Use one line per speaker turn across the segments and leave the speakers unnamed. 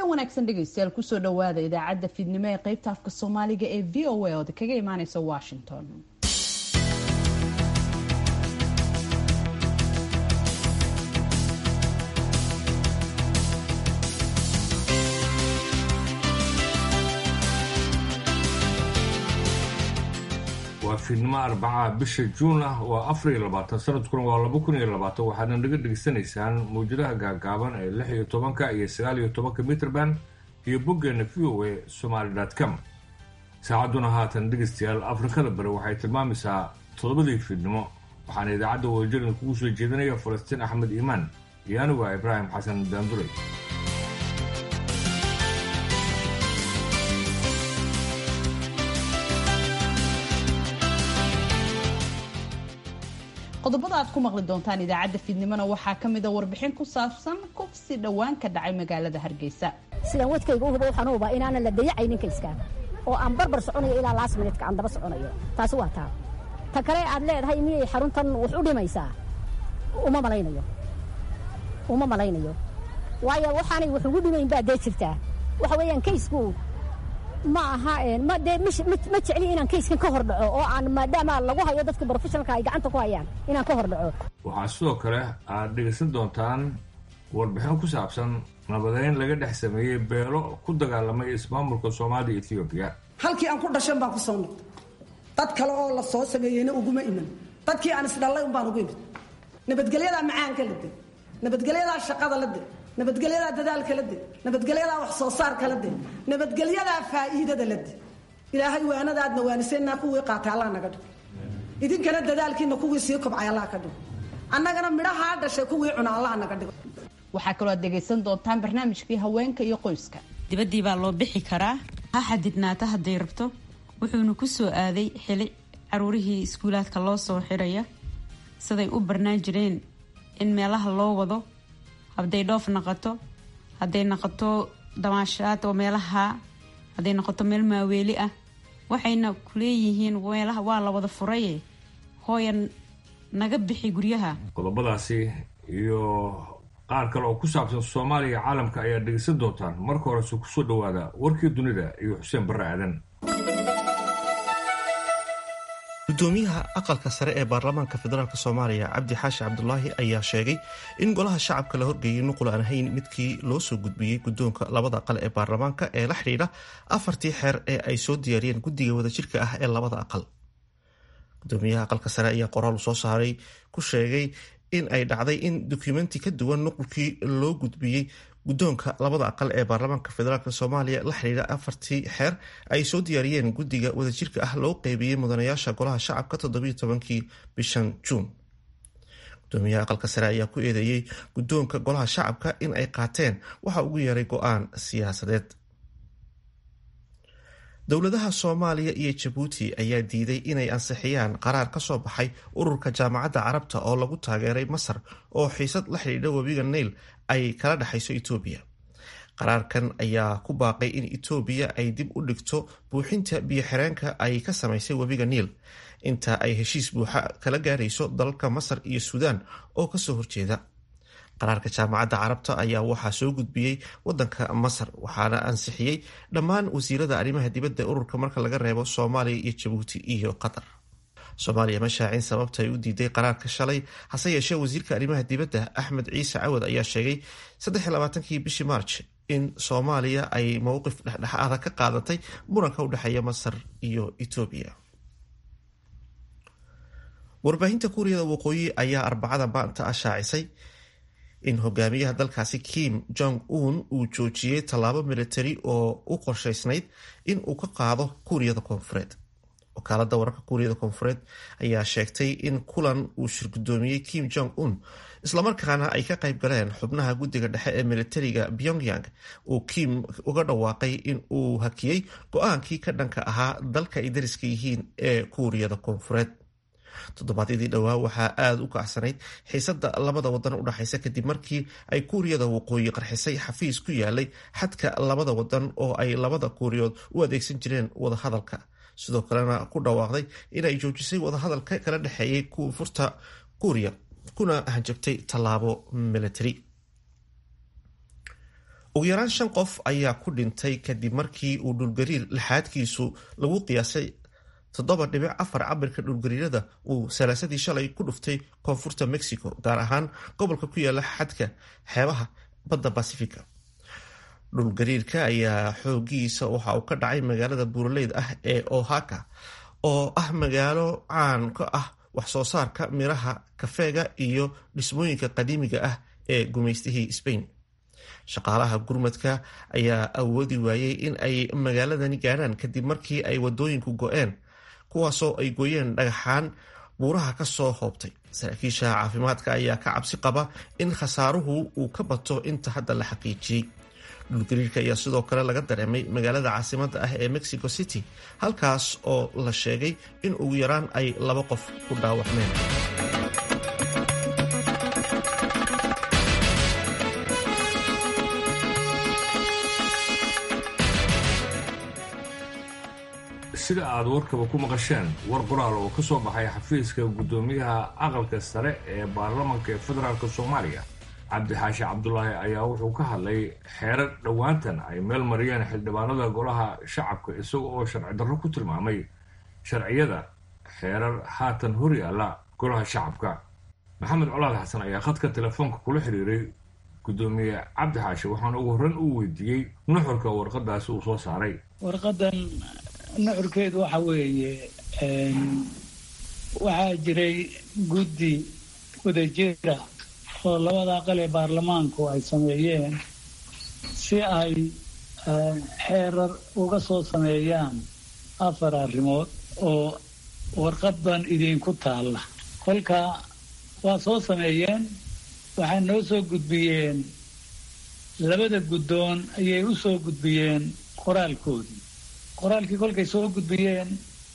wanaagsan dhegaystayaal kusoo dhawaada idaacadda fiidnimo ee qaybta afka Soomaaliga ee VOA oo kaga imaanaysa Washington.
waa fiidnimo Arbaca bisha Juun waa 24 sanadkuna waa 2020 waxaana naga dhageysanaysaan mawjadaha gaagaaban ee 16 iyo 19 meter band iyo boggeena voasomali.com. saacaduna haatan dhegeystayaal Afrikada Bari waxay tilmaamaysaa 7 fiidnimo waxaana idaacadda wajirin kugu soo jeedinaya Falastiin Axmed Iimaan iyo anigu Ibraahim Xasan Daanduray.
qodobada aad ku maqli doontaan idaacadda fiidnimona waxaa ka mid ah warbixin ku saabsan kufsi dhawaan ka dhacay magaalada Hargeysa.
sidaan wadkayga u hubo waxaan u hubaa inaan la dayacaynin kayska oo aan barbar soconayo ilaa last minute ka aan daba soconayo taasi waa taa ta kale aad leedahay miyay xaruntan wax u dhimaysaa uma malaynayo waayo waxaanay wax ugu dhimayn baa dee jirtaa waxa weeyaan kaysku ma aha ma jecli inaan kayskan ka hor dhaco oo aan maadaama lagu hayo dadka professionalka ay gacanta ku hayaan inaan ka hor dhaco.
waxaa sidoo kale aad dhegeysan doontaan warbixin ku saabsan nabadeyn laga dhex sameeyey beelo ku dagaalamay ismaamulka Soomaaliya Ethiopia.
halkii aan ku dhashan baan ku soo noqday dad kale oo la soo sameeyayna uguma iman dadkii aan isdhalay baan ugu imid nabadgelyada macaanka la dib nabadgelyada shaqada la dib nabadgelyada dadaalka la dib nabadgelyada wax soo saarka la dib nabadgelyada faa'iidada la dib ilaahay waanadaadna waanisayna kuwii qaatay Allah naga dhig idinkana dadaalkiina kuwii sii kobcay Allah ka dhig annagana midhaha dhashay kuwii cuna Allah naga dhig.
waxaa kaloo aad dhegaysan doontaan barnaamijkii haweenka iyo qoyska.
dibadii baa loo bixi karaa ha xadidnaata hadday rabto wuxuuna ku soo aaday xili caruurihii iskuulaadka loo soo xiraya siday u barnaan jireen in meelaha loo wado hadday dhoof noqoto hadday noqoto damaashaad oo meelaha hadday noqoto meel maaweeli ah waxayna ku leeyihiin meelaha waa la wada furay hooyan naga bixi guryaha.
qodobadaasi iyo qaar kale oo ku saabsan Soomaaliya caalamka ayaa dhegeysan doontaan marka hore ku soo dhawaada warkii dunida iyo Xuseen Barre Aadan.
gudoomiyaha aqalka sare ee baarlamaanka federaalka Soomaaliya Cabdi Xaashi Cabdullaahi ayaa sheegay in golaha shacabka la horgeeyay nuqul aan ahayn midkii loo soo gudbiyey gudoonka labada aqal ee baarlamaanka ee la xidhiidha 4 xeer ee ay soo diyaariyeen guddiga wadajirka ah ee labada aqal. gudoomiyaha aqalka sare ayaa qoraal soo saaray ku sheegay in ay dhacday in dokumenti ka duwan nuqulkii loo gudbiyey gudoonka labada aqal ee baarlamaanka federaalk Soomaaliya la xiriira 4 xeer ay soo diyaariyeen guddiga wadajirka ah loo qeybiyey mudanayaasha golaha shacabka 17 bishan Juun. gudoomiyaha aqalka sare ayaa ku eedeeyay gudoonka golaha shacabka in ay qaateen waxa ugu yeeray go'aan siyaasadeed. dowladaha Soomaaliya iyo Djibouti ayaa diiday inay ansixiyaan qaraar ka soo baxay ururka jaamacadda Carabta oo lagu taageeray Masar oo xiisad la xiriirta webiga Nile ay kala dhaxayso Itoobiya. qaraarkan ayaa ku baaqay in Itoobiya ay dib u dhigto buuxinta biyo-xireenka ay ka samaysay webiga Nile inta ay heshiis buuxa kala gaarayso dalalka Masar iyo Suudaan oo ka soo horjeeda. qaraarka jaamacadda Carabta ayaa waxaa soo gudbiyey wadanka Masar waxaana ansixiyey dhammaan wasiirada arrimaha dibadda ururka marka laga reebo Soomaaliya iyo Djibouti iyo Qatar. Soomaaliya ma shaacin sababta ay u diiday qaraarka shalay hase yeeshee wasiirka arrimaha dibadda Axmed Ciise Cawad ayaa sheegay 23 bishii March in Soomaaliya ay mowqif dhexdhexaad ka qaadatay muranka u dhaxeeya Masar iyo Itoobiya. warbaahinta Kuuriyada Waqooyi ayaa Arbacada maanta shaacisay in hogaamiyaha dalkaasi Kim Jong-un uu joojiyey tallaabo militari oo u qorshaysnayd in uu ka qaado Kuuriyada Koonfureed. wakaaladda wararka Kuuriyada Koonfureed ayaa sheegtay in kulan uu shirgudoomiyey Kim Jong-un islamarkaana ay ka qayb galeen xubnaha guddiga dhexe ee militariga Pyongyang uu Kim uga dhawaaqay in uu hakiyey go-aankii ka dhanka ahaa dalka ay dariska yihiin ee Kuuriyada Koonfureed. toddobaadyadii dhowaa waxaa aada u kacsanayd xiisadda labada wadan u dhaxaysa kadib markii ay Kuuriyada Waqooyi qarxisay xafiis ku yaalay xadka labada wadan oo ay labada Kuuriyood u adeegsan jireen wadahadalka sidoo kalena ku dhawaaqday inay joojisay wadahadalka kala dhexeeyay Koonfurta Kuuriya kuna hanjabtay tallaabo military. ugu yaraan 5 qof ayaa ku dhintay kadib markii uu dhulgariir lixaadkiisu lagu qiyaasay 7.4 cabirka dhulgariirada uu salaasadii shalay ku dhuftay koonfurta Mexico, gaar ahaan gobolka ku yaala xadka xeebaha badda Pacifica. dhulgariirka ayaa xoogiisa waxa uu ka dhacay magaalada buuraleyda ah ee Oaxaca, oo ah magaalo caan ka ah wax soo saarka miraha kafeega iyo dhismooyinka qadiimiga ah ee gumaystihii Spain. shaqaalaha gurmadka ayaa awoodi waayay in ay magaaladani gaaraan kadib markii ay wadooyinku go'een, kuwaasoo ay gooyeen dhagaxaan buuraha ka soo hoobtay. saraakiisha caafimaadka ayaa ka cabsi qaba in khasaaruhu uu ka bato inta hadda la xaqiijiyey. dhulgariirka ayaa sidoo kale laga dareemay magaalada caasimadda ah ee Mexico City, halkaas oo la sheegay in ugu yaraan ay 2 qof ku dhaawacmeen.
sida aad warkaba ku maqasheen, war qoraal oo ka soo baxay xafiiska gudoomiyaha aqalka sare ee baarlamaanka ee federaalka Soomaaliya Cabdi Xaashi Cabdullaahi ayaa wuxuu ka hadlay xeerar dhowaantan ay meel mariyeen xildhibaanada golaha shacabka, isaga oo sharci darro ku tilmaamay sharciyada xeerar haatan hor yaalla golaha shacabka. Maxamed Colaad Xasan ayaa khadka telefoonka kula xiriiray gudoomiye Cabdi Xaashi, waxaana ugu horreyn uu weydiiyey nuxurka warqadaasi uu soo saaray.
warqadan nuxurkeedu waxa weeye waxaa jiray guddi wadajira oo labada aqal ee baarlamaanku ay sameeyeen si ay xeerar uga soo sameeyaan 4 arrimood oo warqadan idinku taalla. kolka waa soo sameeyeen, waxay noo soo gudbiyeen, labada guddoon ayay u soo gudbiyeen qoraalkoodii. qoraalkii kolkay soo gudbiyeen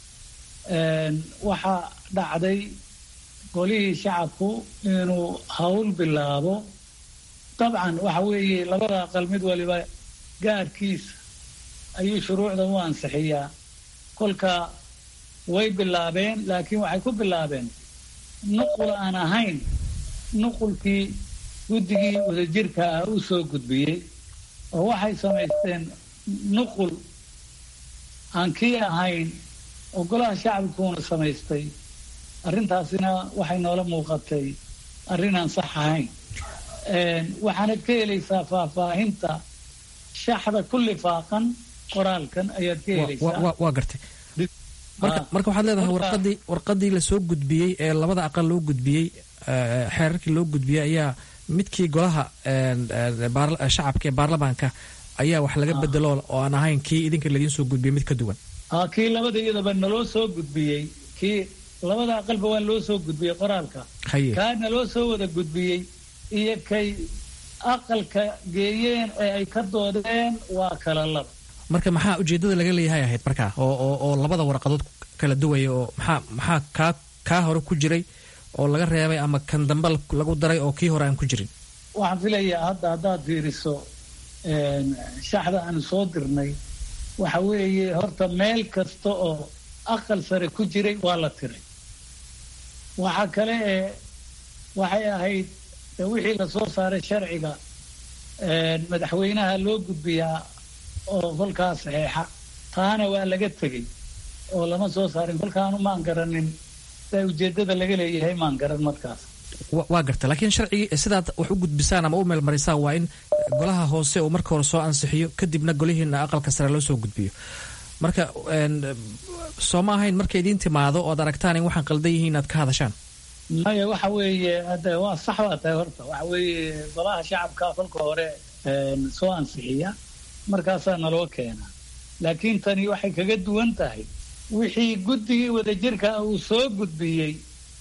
waxaa dhacday golihii shacabku inuu hawl bilaabo. dabcan waxa weeye labada aqal mid waliba gaarkiisa ayuu shuruucda u ansixiyaa. kolka way bilaabeen, laakiin waxay ku bilaabeen nuqul aan ahayn nuqulkii guddigii wadajirka ah u soo gudbiyey, oo waxay samaysteen nuqul aan kii ahayn oo golaha shacabkuuna samaystay. arrintaasina waxay noola muuqatay arrin aan sax ahayn. waxaanad ka helaysaa faahfaahinta shaxda ku lifaaqan qoraalkan ayaad ka helaysaa.
waa gartay. marka waxaad leedahay warqadii lasoo gudbiyey ee labada aqal loo gudbiyey, xeerarkii loo gudbiyey ayaa midkii golaha shacabka ee baarlamaanka ayaa wax laga bedelo oo aan ahayn kii idinka ladiin soo gudbiyey mid ka duwan.
kii labada iyadaba naloo soo gudbiyey, kii labada aqalba waa loo soo gudbiyey qoraalka. kaa naloo soo wada gudbiyey iyo kay aqalka geeyeen ee ay ka doodeen waa kala laba.
marka maxaa ujeedada laga leeyahay ahayd markaa oo labada warqadood kala duwaya, oo maxaa kaa hore ku jiray oo laga reebay ama kan dambe lagu daray oo kii hore aan ku jirin?
waxaan filayaa haddaad fiiriso shaxda aan soo dirnay, waxa weeye horta meel kasta oo aqal sare ku jiray waa la tiray. waxa kale waxay ahayd wixii lasoo saaray sharciga madaxweynaha loo gudbiyaa oo kolkaas saxeexa, taana waa laga tegey oo lama soo saarin. kolkaanu maan garanin saa ujeedada laga leeyahay, maan garan markaas.
waa garta, laakiin sharcigii sidaad wax u gudbisaan ama u meelmarisaan waa in golaha hoose uu marka hore soo ansixiyo, kadibna golihiina aqalka sare loo soo gudbiyo. marka soo ma ahayn markay idiin timaado ood aragtaan in waxaan qaldan yihiin inaad ka hadashaan?
maya, waxa weeye hadda waa sax baa tahay. horta waxa weeye golaha shacabka kolka hore soo ansixiya, markaasaa naloo keena. laakiin tani waxay kaga duwan tahay wixii guddigii wadajirka uu soo gudbiyey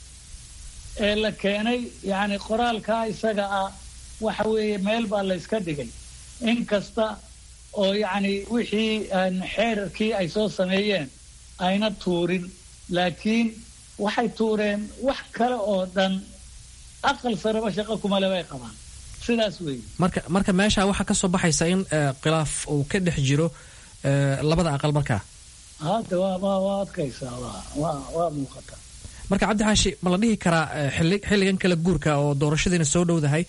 ee la keenay. yacni qoraalkaa isaga ah waxa weeye meel baa la yska dhigay, inkasta oo yacni wixii xeerarkii ay soo sameeyeen ayna tuurin, laakiin waxay tuureen wax kale oo dhan. aqal sareba shaqo kumale bay qabaan. sidaas weeye.
marka meesha waxaa ka soo baxaysa in khilaaf uu ka dhex jiro labada aqal markaa.
hadda waa adkaysaa, waa muuqata.
marka Cabdi Xaashi, ma la dhihi karaa xilligan kala guurka oo doorashadiina soo dhowdahay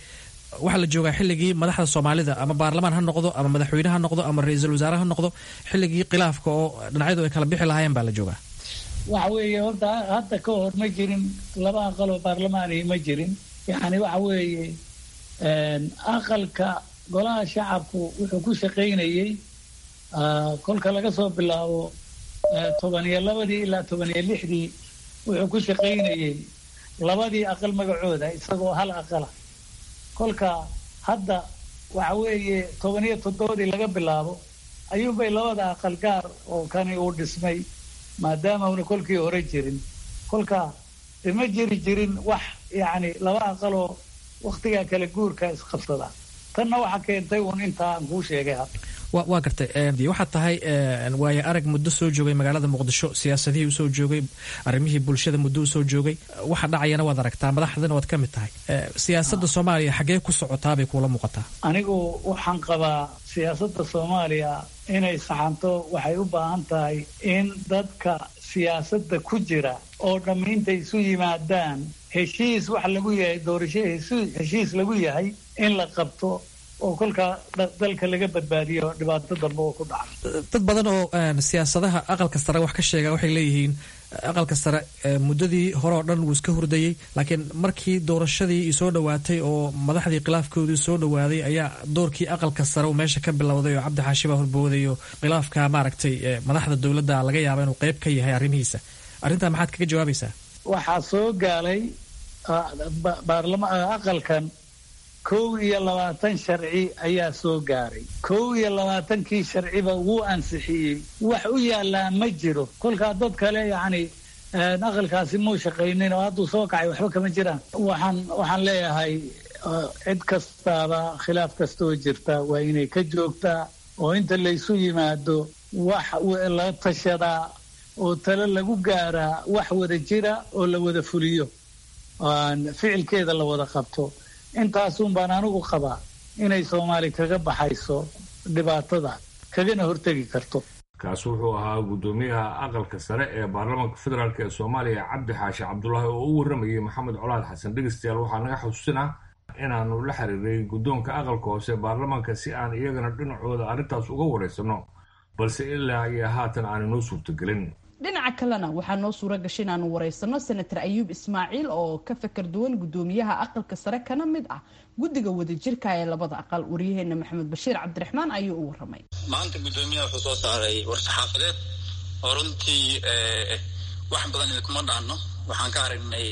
waxaa la joogaa xilligii madaxda soomaalida ama baarlamaan ha noqdo ama madaxweyne ha noqdo ama ra-iisul wasaare ha noqdo xilligii khilaafka oo dhinacyadu ay kala bixi lahaayeen baa la joogaa.
waxa weeye horta hadda ka hor ma jirin laba aqal oo baarlamaani ma jirin. yani waxa weeye aqalka golaha shacabku wuxuu ku shaqaynayey kolka laga soo bilaabo 12 ilaa 16 wuxuu ku shaqaynayey labadii aqal magacooda isagoo hal aqala. kolka hadda waxa weeye 17 laga bilaabo ayuunbay labada aqal gaar oo kani uu dhismay maadaama una kolkii hore jirin. kolka ma jirin wax yani laba aqal oo waktigaa kala guurka isqabsada. tanna waxaa keentay uun intaa aan kuu sheegay hadda.
waa gartay waxaad tahay waayo arag muddo soo joogay magaalada muqdisho, siyaasadihii usoo joogay, arrimihii bulshada muddo usoo joogay, waxa dhacayana waad aragtaa, madaxdana waad ka mid tahay. siyaasadda soomaaliya xaggee ku socotaabay kuula muuqataa?
anigu waxaan qabaa siyaasadda soomaaliya inay saxanto waxay u baahan tahay in dadka siyaasadda ku jira oo dhammaynta isu yimaadaan heshiis wax lagu yahay, doorasho heshiis lagu yahay in la qabto oo kolka dalka laga badbaadiyo dhibaato dambe oo ku dhaca.
dad badan oo siyaasadaha aqalka sare wax ka sheega waxay leeyihiin aqalka sare muddadii hore oo dhan wuu iska hurdayey, laakiin markii doorashadii soo dhowaatay oo madaxdii khilaafkoodii soo dhowaaday ayaa doorkii aqalka sare uu meesha ka bilowday oo cabdi xaashi baa horbooday oo khilaafka maaragtay madaxda dowladda laga yaaba inuu qayb ka yahay arrimihiisa. arrintaa maxaad kaga jawaabaysaa?
waxaa soo gaalay aqalkan 21 sharci ayaa soo gaaray. 21kii sharciba wuu ansixiyey, wax u yaalaa ma jiro. kolkaa dad kale yani aqalkaasi muu shaqaynin oo hadduu soo kacay waxba kama jiraan. waxaan leeyahay cid kastaaba khilaaf kastoo jirta waa inay ka joogtaa oo inta laysu yimaado wax la tashadaa oo talo lagu gaaraa wax wada jira oo la wada fuliyo, ficilkeeda la wada qabto. intaasun baan anigu qabaa inay soomaali kaga baxayso dhibaatada kagana hortegi karto.
kaas wuxuu ahaa guddoomiyaha aqalka sare ee baarlamaanka federaalk ee soomaaliya cabdi xaashi cabdulaahi oo u warramayay maxamed colaad xasan. dhegeystayaal waxaa naga xusuusinaa inaanu la xiriiray guddoonka aqalka hoose baarlamaanka si aan iyagana dhinacooda arrintaas uga wareysano, balse ilaa iyo haatan aanu noo suurtagelin.
dhinaca kalena waxaa noo suura gashay inaanu wareysano senator ayuub ismaaciil oo ka fakar duwan guddoomiyaha aqalka sare kana mid ah guddiga wadajirka ee labada aqal. waryaheena maxamed bashiir cabdiraxmaan ayuu u warramay.
maanta guddoomiyaha wuxuu soo saaray war-saxaafadeed oo runtii wax badan idinkuma dhaano. waxaan ka aragnay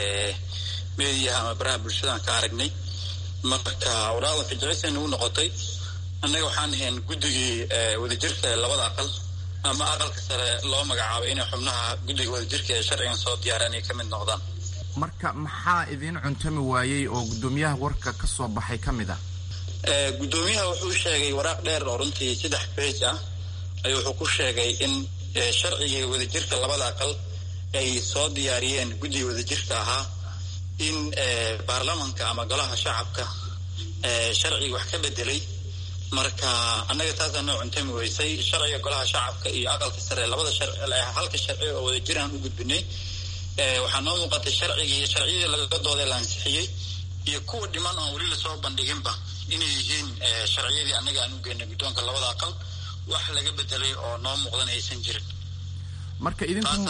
meediyaha ama baraha bulshadaan ka aragnay, marka waraaqda fijicisa u noqotay. annaga waxaan ahayn guddigii wadajirka ee labada aqal ama aqalka sare loo magacaabay inay xubnaha guddiga wadajirka ee sharcigan soo diyaaraan ay ka mid noqdaan.
marka maxaa idiin cuntami waayey oo guddoomiyaha warka ka soo baxay ka mid ah?
guddoomiyaha wuxuu sheegay waraaq dheer oo runtii 3 page ah ayuu wuxuu ku sheegay in sharciga wadajirka labada aqal ay soo diyaariyeen guddiga wadajirka ahaa in baarlamaanka ama golaha shacabka sharciga wax ka bedelay. marka annaga taasaan noo cuntami weysay. sharciga golaha shacabka iyo aqalka sare labada sharci halka sharci oo wada jiraan u gudbinay. waxaa noo muuqatay sharciyadii laga dooday la ansixiyey iyo kuwa dhiman oon weli lasoo bandhiginba inay yihiin sharciyadii annaga aan u geynay guddoonka labada aqal. wax laga bedelay oo noo muuqdan aysan jirin.
marka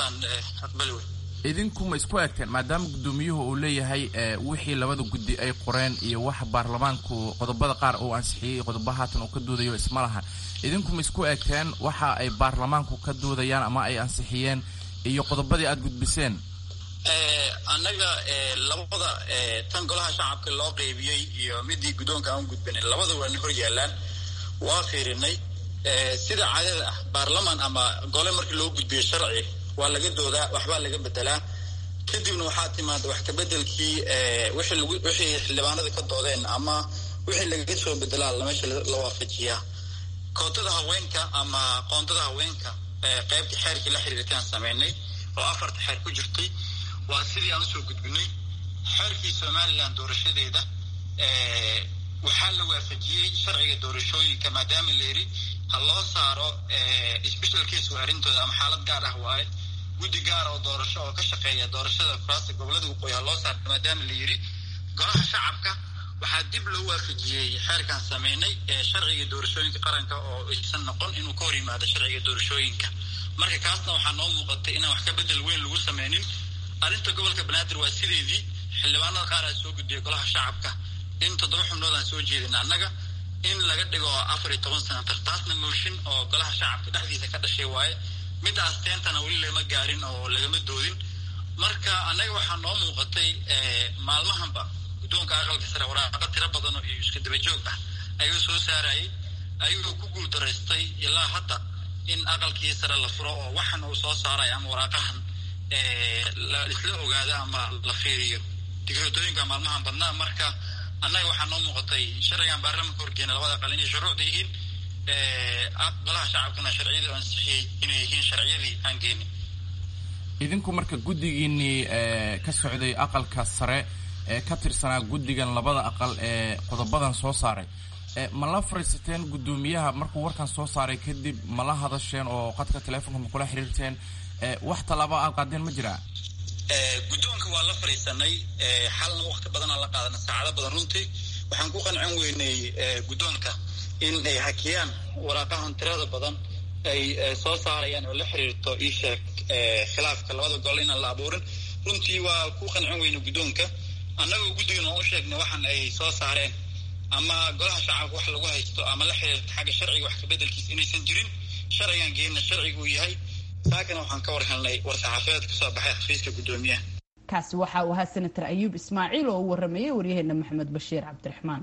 idinku ma isku egteen maadaama guddoomiyuhu uu leeyahay wixii labada guddi ay qoreen iyo waxa baarlamaanku qodobada qaar uu ansixiyey qodobo haatan uu ka doodayo isma laha, idinku ma isku egteen waxa ay baarlamaanku ka doodayaan ama ay ansixiyeen iyo qodobadii aad gudbiseen?
annaga labada tan golaha shacabka loo qeybiyey iyo midii guddoonka aan gudbinay labada waana hor yaalaan. waa fiirinay sida caadada ah baarlamaan ama gole markii loo gudbiyo sharci waa laga doodaa, waxbaa laga bedelaa, kadibna waxaa timaada wax ka bedelkii wixii xildhibaanada ka doodeen ama wixii laga soo bedelaa meesha la waafajiyaa. kootada haweenka ama qoondada haweenka qaybta xeerkii la xiriirtaan sameynay oo 4 xeer ku jirtay waa sidii aan usoo gudbinay. xeerkii somaliland doorashadeeda waxaa la waafajiyey sharciga doorashooyinka maadaama la yiri ha loo saaro special case oo arrintooda ama xaalad gaar ah waaye guddi gaar oo doorasho oo ka shaqeeya doorashada kuraasta gobolada waqooyi ha loo saaro maadaama la yiri golaha shacabka waxaa dib loo waafajiyey xeerkaan sameynay sharciga doorashooyinka qaranka oo aysan noqon inuu ka hor yimaado sharciga doorashooyinka. marka kaasna waxaa noo muuqatay inaan wax ka bedel weyn lagu sameynin. arrinta gobolka banaadir waa sideedii xildhibaanada qaar aa soo gudbiyay golaha shacabka in 7 xubnood aan soo jeedin annaga in laga dhigo 14 senatar. taasna mooshin oo golaha shacabka dhexdiisa ka dhashay waaye. midaas teentana weli lama gaarin oo lagama doodin. marka annaga waxaa noo muuqatay maalmahanba guddoonka aqalka sare waraaqa tiro badan oo iska daba joog ah ayuu soo saarayay ayuu ku guuldaraystay ilaa hadda in aqalkii sare la furo oo waxan uu soo saaray ama waraaqahan isla ogaado ama la fiiriyo digradooyinka maalmahan badnaa. marka annaga waxaa noo muuqatay sharcigan baarlamaanka horgeena labada aqal inay shuruucda yihiin golaha shacabkana sharciyadii ansixiyey inay yihiin sharciyadii aan geenin.
idinku marka guddigiinii ka socday aqalka sare ee ka tirsanaa guddigan labada aqal ee qodobadan soo saaray ma la fariisateen guddoomiyaha markuu warkan soo saaray kadib ma la hadasheen oo qadka teleefonka ma kula xiriirteen wax tallaabo aad qaadeen ma jiraa?
guddoonka waa la fariisanay xalna waqti badanaa la qaadana saacado badan runtii waxaan ku qancin weynay guddoonka in ay hakiyaan waraaqahan tirada badan ay soo saarayaan oo la xiriirto ii sheeg khilaafka labada gol inaan la abuurin. runtii waa ku qancin weyna guddoonka annagoo guddigana u sheegnay waxan ay soo saareen ama golaha shacabka wax lagu haysto ama la xiriirto xagga sharciga wax kabeddelkiisa inaysan jirin. sharcigan geenna sharcigu uu yahay. saakana waxaan ka war helnay war-saxaafadeed ka soo baxay xafiiska guddoomiyaha.
kaasi waxa uu ahaa senator ayuub ismaaciil oo u waramayay waryaheena maxamed bashiir cabdiraxmaan.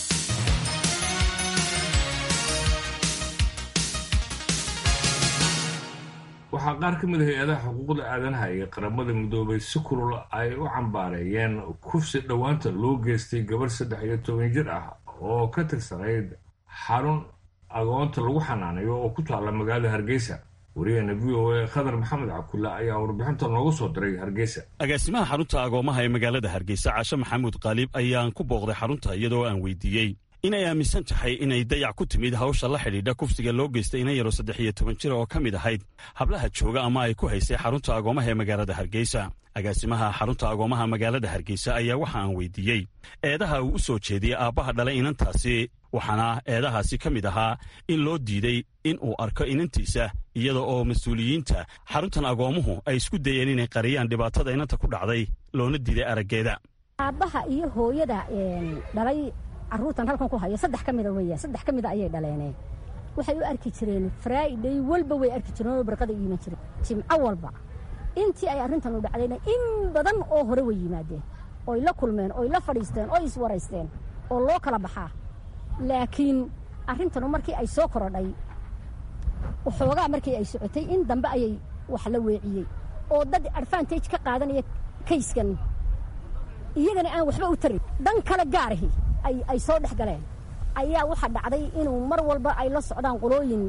waxaa qaar ka mid ah hay-adaha xuquuqda aadanaha iyo qaramada midoobay si kulul ay u cambaareeyeen kufsi dhowaanta loo geystay gabar 13 jir ah oo ka tirsanayd xarun agoonta lagu xanaanayo oo ku taalla magaalada Hargeysa. wariyahena VOA Khadar Maxamed Cabdulla ayaa warbixinta noogu soo diray Hargeysa.
agaasimaha xarunta agoomaha ee magaalada Hargeysa Caasha Maxamuud Qaalib ayaan ku booqday xarunta iyadoo aan weydiiyey inay aaminsan tahay inay dayac ku timid hawsha la xidhiidha kufsiga loo geystay inay yaro 13 jir oo ka mid ahayd hablaha jooga ama ay ku haysay xarunta agoomaha ee magaalada Hargeysa. agaasimaha xarunta agoomaha magaalada Hargeysa ayaa waxa aan weydiiyey eedaha uu u soo jeediyey aabbaha dhalay inantaasi, waxaana eedahaasi ka mid ahaa in loo diiday in uu arko inantiisa iyada oo mas-uuliyiinta xaruntan agoomuhu ay isku dayeen inay qariyaan dhibaatada inanta ku dhacday loona diiday araggeeda.
aabbaha iyo hooyada dhalay carruurtan halkan ku haya 3 ka mid ah weeyaan 3 ka mid ah ayay dhaleeneen. waxay u arki jireen Friday walba way arki jireen oo barqada iiman jireen jimco walba. intii ay arrintan u dhacdayna in badan oo hore way yimaadeen oo la kulmeen oo la fadhiisteen oo is waraysteen oo loo kala baxaa. laakiin arrintan markii ay soo korodhay waxoogaa markii ay socotay in dambe ayay wax la weeciyey oo dad advantage ka qaadanaya kayskan iyagana aan waxba u tarin dan kala gaarahi ay soo dhex galeen ayaa waxa dhacday inuu mar walba ay la socdaan qolooyin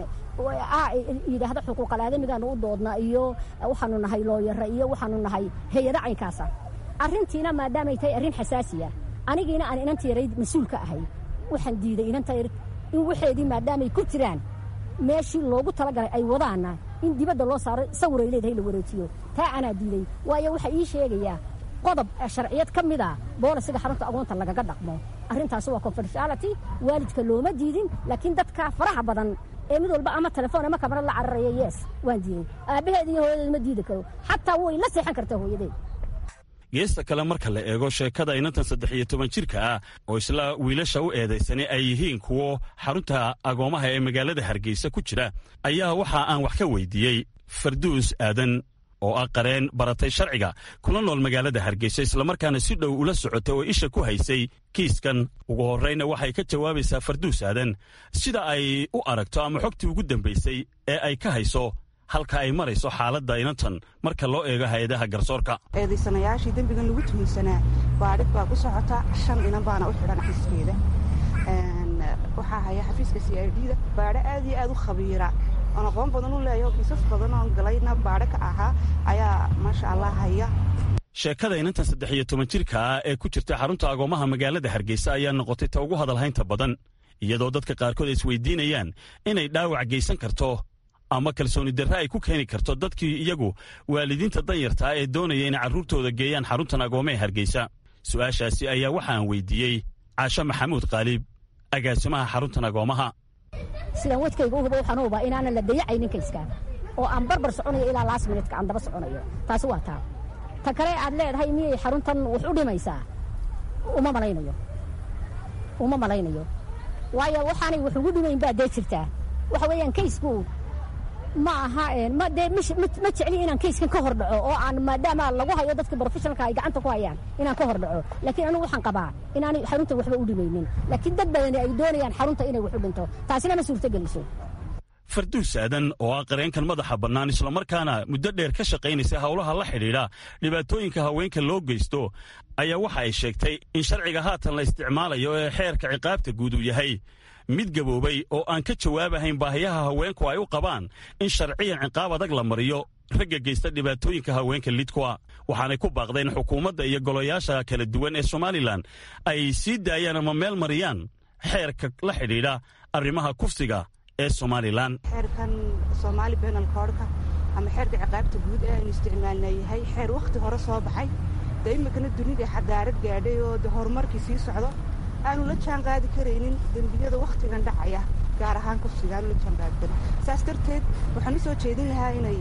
yidhaahda xuquuqal aadamigaanu u doodna iyo waxaanu nahay looyara iyo waxaanu nahay hay-ada caynkaasa. arrintiina maadaamay tahay arrin xasaasiya anigiina aan inanta yarayd mas-uul ka ahay waxaan diiday inanta yar in waxeedii maadaamay ku jiraan meeshii loogu talagalay ay wadaana in dibadda loo saaro sawiray leedahay la wareejiyo. taa anaa diiday waayo waxa ii sheegayaa qodob sharciyad ka mid ah boolisiga xarunta agoonta lagaga dhaqmo. arrintaasi waa confidentiality waalidka looma diidin laakiin dadka faraha badan ee mid walba ama telefoon ama kamarad la cararaya yes waan diiday. aabbaheed iyo hooyadeed ma diidi karo xataa way la seexan kartaa hooyadeed.
geesta kale marka la eego sheekada inantan 13 jirka ah oo isla wiilasha u eedaysanay ay yihiin kuwo xarunta agoomaha ee magaalada Hargeysa ku jira ayaa waxa aan wax ka weydiiyey Farduus Aadan oo ah qareen baratay sharciga kuna nool magaalada Hargeysa islamarkaana si dhow ula socotay oo isha ku haysay kiiskan. ugu horreyna waxay ka jawaabaysaa Farduus Aadan sida ay u aragto ama xogtii ugu dambaysay ee ay ka hayso halka ay marayso xaaladda inantan marka loo eego hay-adaha garsoorka.
eedaysanayaashii dembigan lagu tuhunsanaa baadhid baa ku socota 5 inan baana u xidhan xiskeeda. waxaa haya xafiiska CID-da baadho aad iyo aad u khabiira oon aqoon badan u leeyahay kiisas badan oon galayna baadho ka ahaa ayaa maasha allah haya.
sheekada inantan 13 jirka ah ee ku jirta xarunta agoomaha magaalada Hargeysa ayaa noqotay ta ugu hadalhaynta badan iyadoo dadka qaarkood ay isweydiinayaan inay dhaawac geysan karto ama kalsooni darre ay ku keeni karto dadkii iyagu waalidiinta danyartaa ee doonaya inay carruurtooda geeyaan xaruntan agooma ee Hargeysa. su-aashaasi ayaa waxa aan weydiiyey caashe maxamuud qaaliib agaasimaha xaruntan agoomaha
sidaan wadkayga u hubo waxaan u hubaa inaanan la dayacaynin kayskaan oo aan barbar soconayo ilaa laas minutka aan daba soconayo taasi waa taa ta kale aad leedahay miyay xaruntan wax u dhimaysaa uma malaynayo waayo waxaanay wax ugu dhimayn baa dee jirtaa waxa weeyaan kaysku ma aha ma jecli inaan kayskan ka hor dhaco oo aan maadaama lagu hayo dadka professionalka ay gacanta ku hayaan inaan ka hor dhaco laakiin anigu waxaan qabaa inaanay xarunta waxba u dhimaynin laakiin dad badani ay doonayaan xarunta inay wax u dhinto taasina ma suurtogeliso
farduus aadan oo ah qareenkan madaxa bannaan islamarkaana muddo dheer ka shaqaynaysa howlaha la xidhiidha dhibaatooyinka haweenka loo geysto ayaa waxa ay sheegtay in sharciga haatan la isticmaalayo ee xeerka ciqaabta guud uu yahay mid gaboobay oo aan ka jawaabahayn baahiyaha haweenku ay u qabaan in sharciyan ciqaab adag la mariyo ragga geysta dhibaatooyinka haweenka lidkua waxaanay ku baaqdeen xukuumadda iyo golayaasha kala duwan ee somalilan ay sii daayaan ama meel mariyaan xeerka la xidhiidha arrimaha kufsiga ee somalilan
xeerkan soomaali penal codka ama xeerka ciqaabta guud ee aynu isticmaalnaa yahay xeer wakhti hore soo baxay dee iminkana dunida xadaarad gaadhay oo de horumarkii sii socdo aanu la jaan qaadi karaynin dembiyada wakhtigan dhacaya gaar ahaan kufsiga aanu la jaan qaadi karin saas darteed waxaan u soo jeedin lahaa inay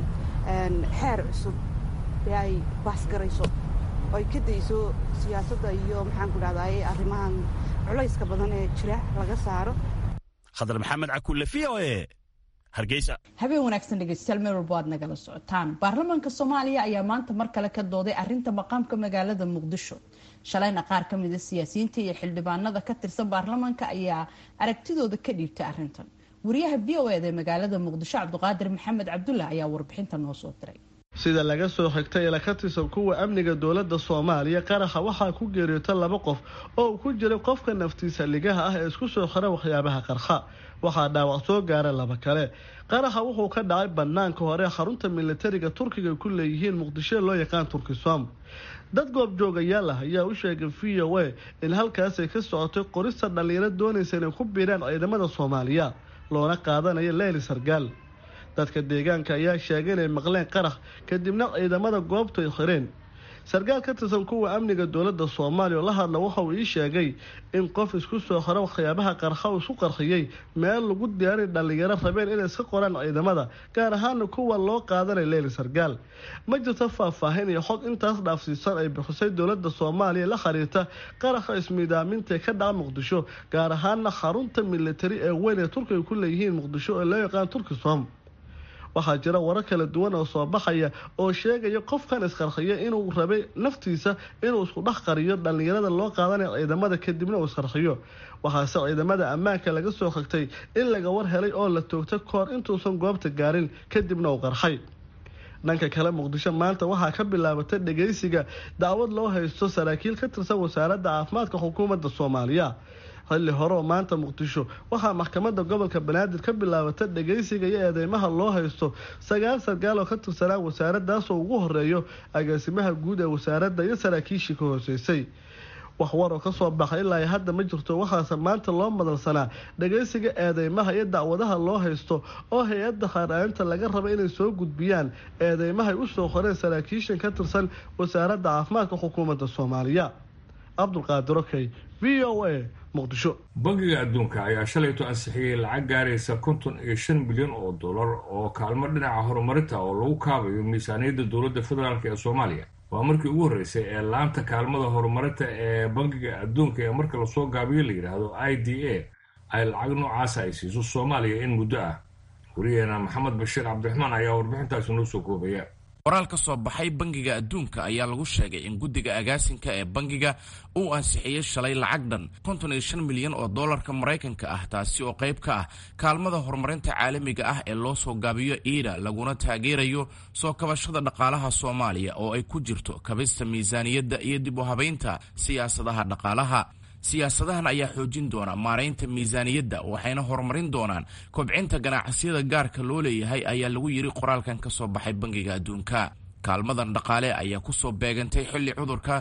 xeer cusub ee ay baasgarayso oo ay ka dayso siyaasadda iyo maxaan ku dhahdaye arrimahan culayska badan ee jira laga saaro
khadar maxamed cakulle v o e hargeysa
habeen wanaagsan dhegeystayaal meel walbo aad nagala socotaan baarlamaanka soomaaliya ayaa maanta mar kale ka dooday arrinta maqaamka magaalada muqdisho shalayna qaar ka mida siyaasiyiinta iyo xildhibaanada ka tirsan baarlamaanka ayaa aragtidooda ka dhiibtay arrintan wariyaha v o eda ee magaalada muqdisho cabdiqaadir maxamed cabdulah ayaa warbixinta noo soo diray
sida laga soo xigtay ila ka tirsan kuwa amniga dowladda soomaaliya qaraxa waxaa ku geeriyoota 2 qof oo uu ku jiray qofka naftiisa ligaha ah ee isku soo xira waxyaabaha qarxa waxaa dhaawac soo gaaray 2 kale qaraxa wuxuu ka dhacay banaanka hore xarunta militariga Turkiga ku leeyihiin Muqdisho loo yaqaan Turkisom dad goob joogayaal ah ayaa u sheegay VOA in halkaas ay ka socotay qorista dhalinyarada doonaysa inay ku biiraan ciidamada Soomaaliya loona qaadanayo Leyli Sargaal dadka deegaanka ayaa sheegay inay maqleen qarax kadibna ciidamada goobta ay xireen sargaal ka tirsan kuwa amniga dowladda Soomaaliya la hadla waxa uu sheegay in qof isku soo xiro waxyaabaha qarxa uu isku qarxiyay meel lagu diyaaray dhalinyaro rabeen inay iska qoraan ciidamada gaar ahaan kuwa loo qaadanay Leyli Sargaal ma jirto faahfaahin iyo xog intaas dhaafsiisan ay bixisay dowladda Soomaaliya la xariirta qaraxa ismiidaaminta ka dhaca Muqdisho gaar ahaan xarunta military ee weyn ee Turkiga ku leeyihiin Muqdisho ee loo yaqaan Turkisom waxaa jira warar kala duwan oo soo baxaya oo sheegaya qofkan isqarxiya inuu rabay naftiisa inuu isku dhax qariyo dhalinyarada loo qaadanayo ciidamada kadibna uu isqarxiyo waxaase ciidamada ammaanka laga soo xigtay in laga war helay oo la toogtay koor intuusan goobta gaarin kadibna uu qarxay dhanka kale Muqdisho maanta waxaa ka bilaabatay dhageysiga dacwad loo haysto saraakiil ka tirsan wasaaradda caafimaadka xukuumadda Soomaaliya xilli hore oo maanta Muqdisho waxaa maxkamadda gobolka Banaadir ka bilaabatay dhageysiga iyo eedeymaha loo haysto 9 sargaal oo ka tirsan wasaaraddaas oo ugu horeeyo agaasimaha guud ee wasaaradda iyo saraakiishii ka hooseysay wax war oo ka soo baxay ilaa hadda ma jirto waxaase maanta loo madalsanaa dhageysiga eedeymaha iyo dacwadaha loo haysto oo hay'adda qaaraanta laga rabo inay soo gudbiyaan eedeymaha u soo qoreen saraakiishan ka tirsan wasaaradda caafimaadka xukuumadda Soomaaliya Cabdulqaadir Okey VOA Muqdisho
bangiga adduunka ayaa shalayto ansixiyay lacag gaaraysa 55 bilyan oo dollar oo kaalmo dhinaca horumarinta oo lagu kaabayo miisaaniyadda dowladda federaalka ee Soomaaliya waa markii ugu horeysay ee laanta kaalmada horumarinta ee bangiga adduunka ee marka la soo gaabiyo la yiraahdo IDA ay lacag noocaas ay siiso Soomaaliya in muddo ah wariyeena Maxamed Bashiir Cabdiraxmaan ayaa warbixintaas noo soo koobaya
qoraal ka soo baxay bangiga adduunka ayaa lagu sheegay in guddiga agaasinka ee bangiga uu ansixiyay shalay lacag dhan 55 milyan oo dollarka Mareykanka ah taasi oo qayb ka ah kaalmada horumarinta caalamiga ah ee loo soo gaabiyo IDA laguna taageerayo soo kabashada dhaqaalaha Soomaaliya oo ay ku jirto kabista miisaaniyadda iyo dib u habeynta siyaasadaha dhaqaalaha siyaasadahan ayaa xoojin doona maareynta miisaaniyadda waxayna horumarin doonaan kobcinta ganacsiyada gaarka loo leeyahay ayaa lagu yiri qoraalkan ka soo baxay bangiga adduunka kaalmadan dhaqaale ayaa ku soo beegantay xilli cudurka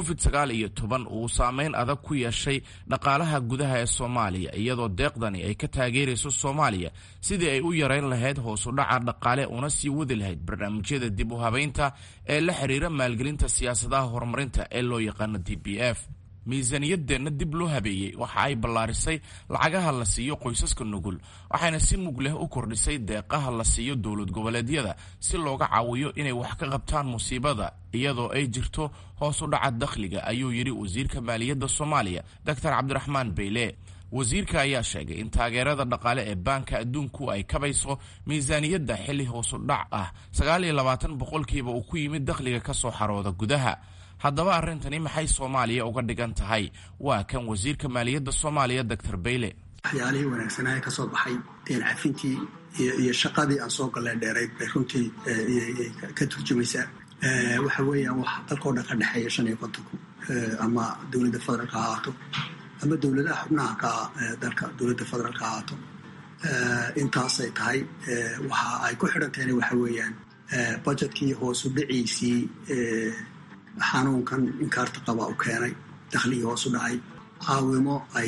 COVID-19 uu saameyn adag ku yeeshay dhaqaalaha gudaha ee Soomaaliya iyadoo deeqdani ay ka taageerayso Soomaaliya sidii ay u yareyn lahayd hoos u dhaca dhaqaale una sii wadi lahayd barnaamijyada dib u habeynta ee la xiriira maalgelinta siyaasadaha horumarinta ee loo yaqaan DPF miisaaniyadeenna dib loo habeeyey waxa ay ballaarisay lacagaha la siiyo qoysaska nugul waxayna si mug leh u kordhisay deeqaha la siiyo dowlad goboleedyada si looga caawiyo inay wax ka qabtaan musiibada iyadoo ay jirto hoos u dhaca dakhliga ayuu yidhi wasiirka maaliyadda Soomaaliya Dr. Cabdiraxmaan Beyle. wasiirka ayaa sheegay in taageerada dhaqaale ee baanka adduunku ay kabayso miisaaniyadda xilli hoos u dhac ah 29% uu ku yimid dakhliga ka soo xarooda gudaha. haddaba arrintani maxay Soomaaliya uga dhigan tahay? waa kan wasiirka maaliyadda Soomaaliya Dr. Beyle.
waxyaalihii wanaagsanaa ka soo baxay cafintii iyo shaqadii aan soo galay dheerayd bay runtii ka turjumaysaa. waxa weeyaan wax dalkoo dhan ka dhexeeya 55 ama dowladda federaalka ha ahaato ama dowladaha xubnaha ka dalka dowladda federaalka ha ahaato. intaasay tahay waxa ay ku xidhantahay waxa weeyaan budgetkii hoos u dhiciisii xanuunkan inkaarta qaba u keenay dakhligii hoos u dhacay caawimo ay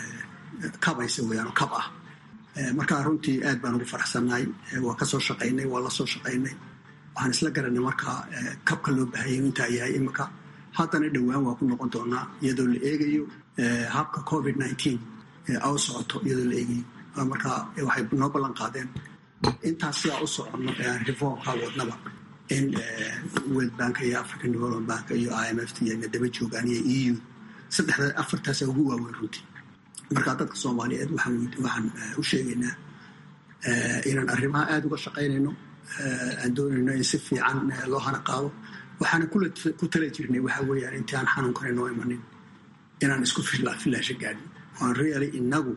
kabaysa weeyaan oo kab ah. markaa runtii aad baan ugu faraxsannahay. waa ka soo shaqaynay waa la soo shaqaynay waxaan isla garanay markaa kabka loo baahayay intaa yahay imika haddana dhowaan waa ku noqon doonaa iyadoo la eegayo habka COVID-19 au socoto iyadoo la eegayo. markaa waxay noo ballan qaadeen intaas sidaa u soconno reformka wadnaba in World Bank iyo African Development Bank iyo IMF iyo daba joogaan iyo EU afartaas ugu waaweyn runtii. markaa dadka Soomaaliyeed waxaan u sheegaynaa inaan arrimaha aad uga shaqaynayno aan doonayno in si fiican loo hana qaado. waxaana ku tala jirnay waxa weeyaan intii aan xanuunkan inoo imanin inaan isku filaasho gaadhin waan really inagu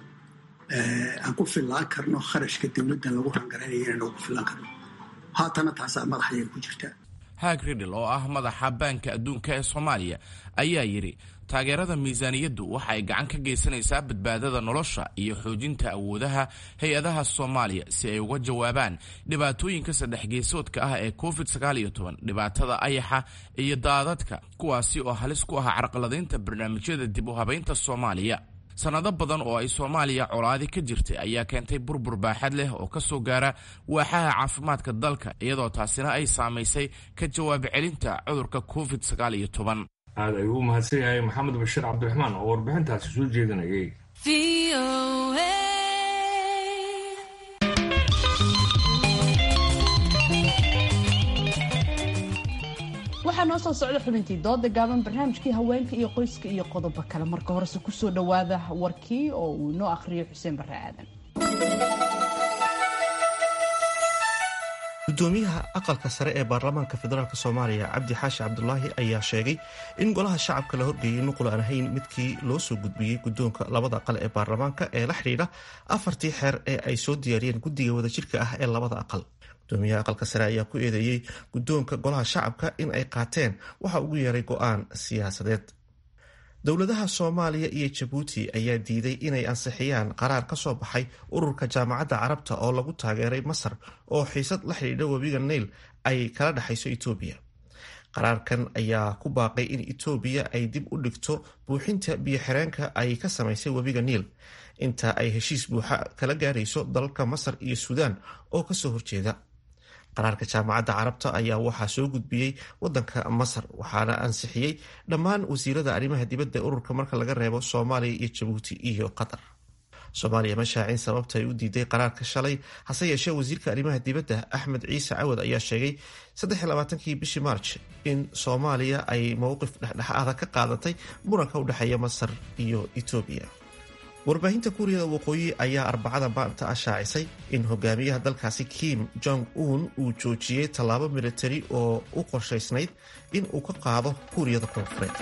aan ku filaan karno kharashka dowladdan lagu rangaraynayo inaan ugu filaan karno. haatana taasaa madaxayay ku jirtaa.
Hag Riddle oo ah madaxa baanka adduunka ee Soomaaliya ayaa yidhi taageerada miisaaniyaddu waxa ay gacan ka geysanaysaa badbaadada nolosha iyo xoojinta awoodaha hay-adaha Soomaaliya si ay uga jawaabaan dhibaatooyinka saddex geesoodka ah ee COVID-19, dhibaatada ayaxa iyo daadadka kuwaasi oo halis ku ah carqaladaynta barnaamijyada dib u habaynta Soomaaliya. sanado badan oo ay Soomaaliya colaadi ka jirtay ayaa keentay burbur baaxad leh oo ka soo gaara waaxaha caafimaadka dalka iyadoo taasina ay saamaysay ka jawaab celinta cudurka COVID-19.
aad ayuu u mahadsan yahay maxamed bashiir cabdiraxmaan oo warbixintaasi soo jeedinayay.
waxaa noo soo socda xubintii dooda gaaban, barnaamijkii haweenka iyo qoyska iyo qodobo kale. marka horese kusoo dhawaada warkii oo uu inoo akhriyo Xuseen Barre Aadan.
gudoomiyaha aqalka sare ee baarlamaanka federaalk Soomaaliya Cabdi Xaashi Cabdulaahi ayaa sheegay in golaha shacabka la horgeeyay nuqul aan ahayn midkii loo soo gudbiyey gudoonka labada aqal ee baarlamaanka ee la xidhiidha 4 xeer ee ay soo diyaariyeen guddiga wadajirka ah ee labada aqal. gudoomiyaha aqalka sare ayaa ku eedeeyey gudoonka golaha shacabka in ay qaateen waxa ugu yeeray go'aan siyaasadeed. dowladaha Soomaaliya iyo Djibouti ayaa diiday inay ansixiyaan qaraar ka soo baxay ururka jaamacadda carabta oo lagu taageeray Masar oo xiisad la xidhiidha webiga Nile ay kala dhaxayso Itoobiya. qaraarkan ayaa ku baaqay in Itoobiya ay dib u dhigto buuxinta biyo-xireenka ay ka samaysay webiga Nile inta ay heshiis buuxa kala gaarayso dalalka Masar iyo Suudaan oo ka soo horjeeda. qaraarka jaamacadda carabta ayaa waxaa soo gudbiyey wadanka Masar waxaana ansixiyey dhammaan wasiirada arrimaha dibadda ee ururka marka laga reebo Soomaaliya iyo Djibouti iyo Qatar. Soomaaliya ma shaacin sababta ay u diiday qaraarka shalay, hase yeeshee wasiirka arrimaha dibadda Axmed Ciise Cawad ayaa sheegay 23 bishii Maarch in Soomaaliya ay mowqif dhexdhexaad ka qaadatay muranka u dhexeeya Masar iyo Itoobiya. warbaahinta Kuuriyada Waqooyi ayaa Arbacada maanta shaacisay in hogaamiyaha dalkaasi Kim Jong-un uu joojiyey tallaabo militari oo u qorshaysnayd in uu ka qaado Kuuriyada Koonfureed.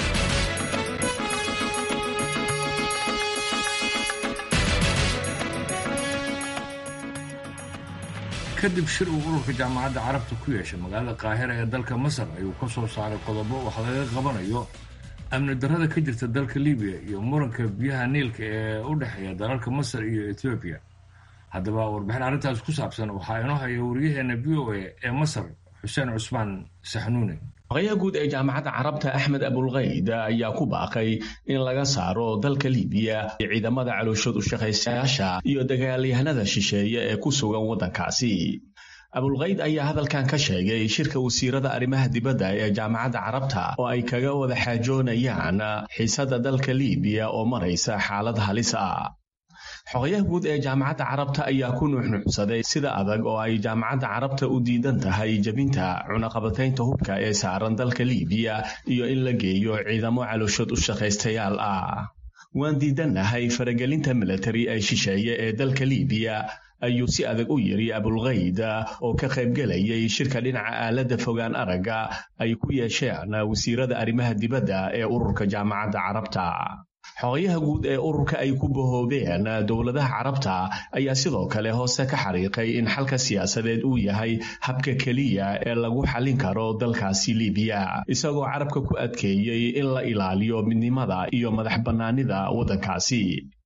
kadib shir uu ururka jaamacadda carabta ku yeeshay magaalada Qaahira ee dalka Masar ayuu ka soo saaray qodobo wax laga qabanayo amni darrada ka jirta dalka Liibiya iyo muranka biyaha Niilka ee u dhexeeya dalalka Masar iyo Itoobiya. haddaba warbixin arrintaas ku saabsan waxaa inoo haya wariyaheena VOA ee Masar Xuseen Cusmaan Saxnuuni.
Madaxa guud ee jaamacadda carabta Axmed Abulghayd ayaa ku baaqay in laga saaro dalka Liibiya ciidamada calooshad u shaqaystayaasha iyo dagaalyahanada shisheeye ee ku sugan wadankaasi. abulkayd ayaa hadalkan ka sheegay shirka wasiirada arrimaha dibadda ee jaamacadda carabta oo ay kaga wada xaajoonayaan xiisadda dalka liibiya oo maraysa xaalad halis ah. xogayaha guud ee jaamacadda carabta ayaa ku nuuxnuuxsaday sida adag oo ay jaamacadda carabta u diidan tahay jebinta cunaqabataynta hubka ee saaran dalka liibiya iyo in la geeyo ciidamo calooshood u shaqaystayaal ah. waan diidannahay faragelinta milatari ee shisheeye ee dalka liibiya ayuu si adag u yiri abulkayd oo ka qaybgelayay shirka dhinaca aaladda fogaan aragga ay ku yeesheen wasiirada arrimaha dibadda ee ururka jaamacadda carabta. xogayaha guud ee ururka ay ku bahoobeen dowladaha carabta ayaa sidoo kale hoose ka xariiqay in xalka siyaasadeed uu yahay habka keliya ee lagu xallin karo dalkaasi liibiya, isagoo carabka ku adkeeyey in la ilaaliyo midnimada iyo madax bannaanida waddankaasi.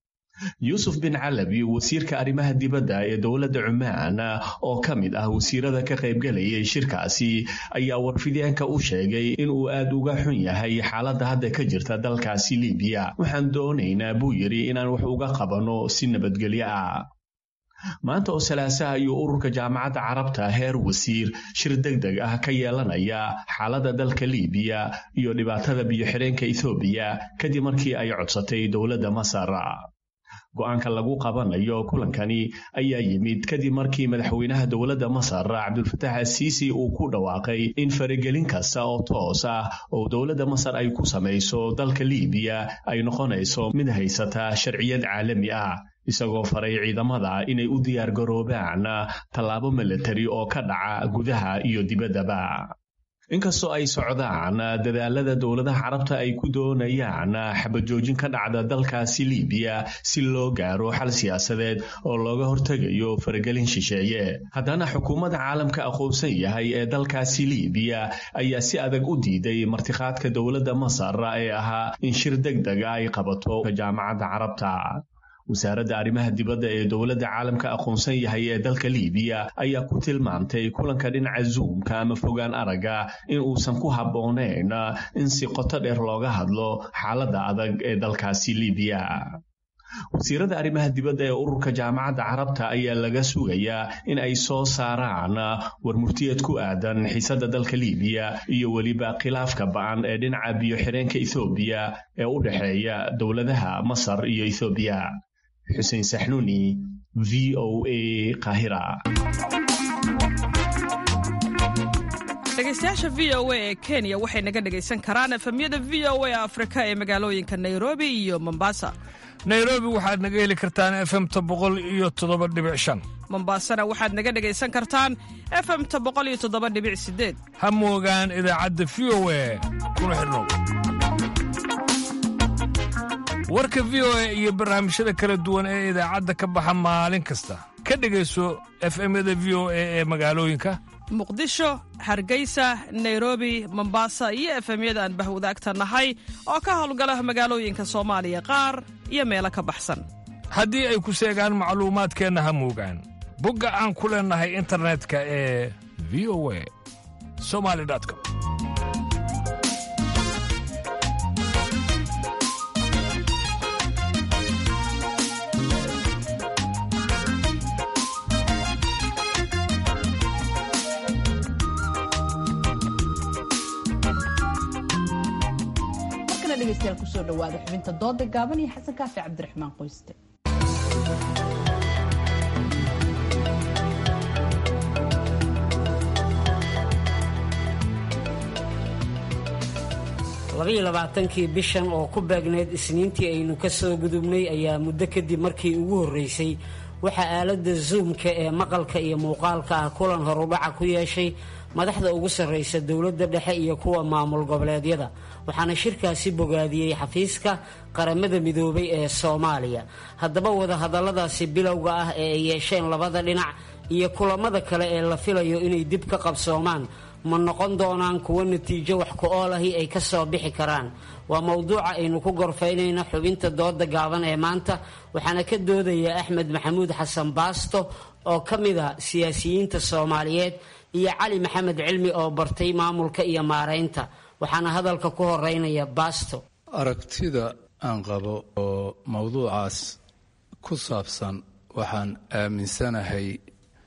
yuusuf bin calabi wasiirka arrimaha dibadda ee dowladda cumaan oo ka mid ah wasiirada ka qaybgelayay shirkaasi ayaa warfideenka u sheegay inuu aad uga xun yahay xaaladda hadda ka jirta dalkaasi liibiya. waxaan doonaynaa buu yidhi inaan wax uga qabanno si nabadgelyo ah. maanta oo salaasaha ayuu ururka jaamacadda carabta heer wasiir shir degdeg ah ka yeelanaya xaaladda dalka liibiya iyo dhibaatada biyo-xireenka ethoobiya kadib markii ay codsatay dowladda masar. go'aanka lagu qabanayo kulankani ayaa yimid kadib markii madaxweynaha dowladda masar cabdulfataax asiisi uu ku dhawaaqay in faragelin kasta oo toos ah oo dowladda masar ay ku samayso dalka liibiya ay noqonayso mid haysata sharciyad caalami ah, isagoo faray ciidamada inay u diyaar garoobaan tallaabo milatari oo ka dhaca gudaha iyo dibaddaba. inkastoo ay socdaan dadaalada dowladaha carabta ay ku doonayaan xabajoojin ka dhacda dalkaasi liibiya si loo gaaro xal siyaasadeed oo looga hortegayo faragelin shisheeye, haddana xukuumadda caalamka aqoonsan yahay ee dalkaasi liibiya ayaa si adag u diiday martiqaadka dowladda masar ee ahaa in shir degdega ay qabato jaamacadda carabta. wasaaradda arrimaha dibadda ee dowladda caalamka aqoonsan yahay ee dalka liibiya ayaa ku tilmaamtay kulanka dhinaca zoomka ama fogaan aragga in uusan ku habboonayn in si qoto dheer looga hadlo xaaladda adag ee dalkaasi liibiya. wasiirada arrimaha dibadda ee ururka jaamacadda carabta ayaa laga sugayaa in ay soo saaraan warmurtiyeed ku aadan xiisadda dalka liibiya iyo weliba khilaafka ba'an ee dhinaca biyo-xireenka ethoobiya ee u dhexeeya dowladaha masar iyo ethoobiya. xuseen saxnuuni, v o a, Qaahira.
dhegaystayaasha v o a ee kenya waxay naga dhegaysan karaan efemyada v o a afrika ee magaalooyinka nairobi iyo mombasa.
nairobi waxaad naga heli kartaan efemta 107.5.
mombasana waxaad naga dhegaysan kartaan efemta 107.8.
ha moogaan idaacadda v o a kuna xidhnow. warka v o a iyo barnaamijyada kala duwan ee idaacadda ka baxa maalin kasta ka dhegayso efemyada v o a ee magaalooyinka
muqdisho, hargeysa, nairobi, mombasa iyo efemyada aan bahwadaagta nahay oo ka howlgala magaalooyinka soomaaliya qaar iyo meelo ka baxsan.
haddii ay ku seegaan macluumaadkeenna ha moogaan bogga aan ku leennahay internetka ee v o a somali.com.
dhegeystayaal kusoo dhawaada xubinta dooda gaaban iyo xasan kaafi cabdiraxmaan qoyste.
labaatankii bishan oo ku beegneyd isniintii aynu ka soo gudubnay ayaa muddo kadib markii ugu horreysay waxaa aaladda zoomka ee maqalka iyo muuqaalka ah kulan horudhaca ku yeeshay madaxda ugu sarraysa dowladda dhexe iyo kuwa maamul goboleedyada, waxaana shirkaasi bogaadiyey xafiiska qaramada midoobay ee Soomaaliya. haddaba wadahadalladaasi bilowga ah ee ay yeesheen labada dhinac iyo kulamada kale ee la filayo inay dib ka qabsoomaan ma noqon doonaan kuwo natiijo wax ku ool ahi ay ka soo bixi karaan? waa mowduuca aynu ku gorfaynayna xubinta dooda gaaban ee maanta, waxaana ka doodaya Axmed Maxamuud Xasan Baasto oo ka mid ah siyaasiyiinta Soomaaliyeed iyo Cali Maxamed Cilmi oo bartay maamulka iyo maareynta. waxaana hadalka ku horeynaya Baasto.
aragtida aan qabo oo mowduucaas ku saabsan waxaan aaminsanahay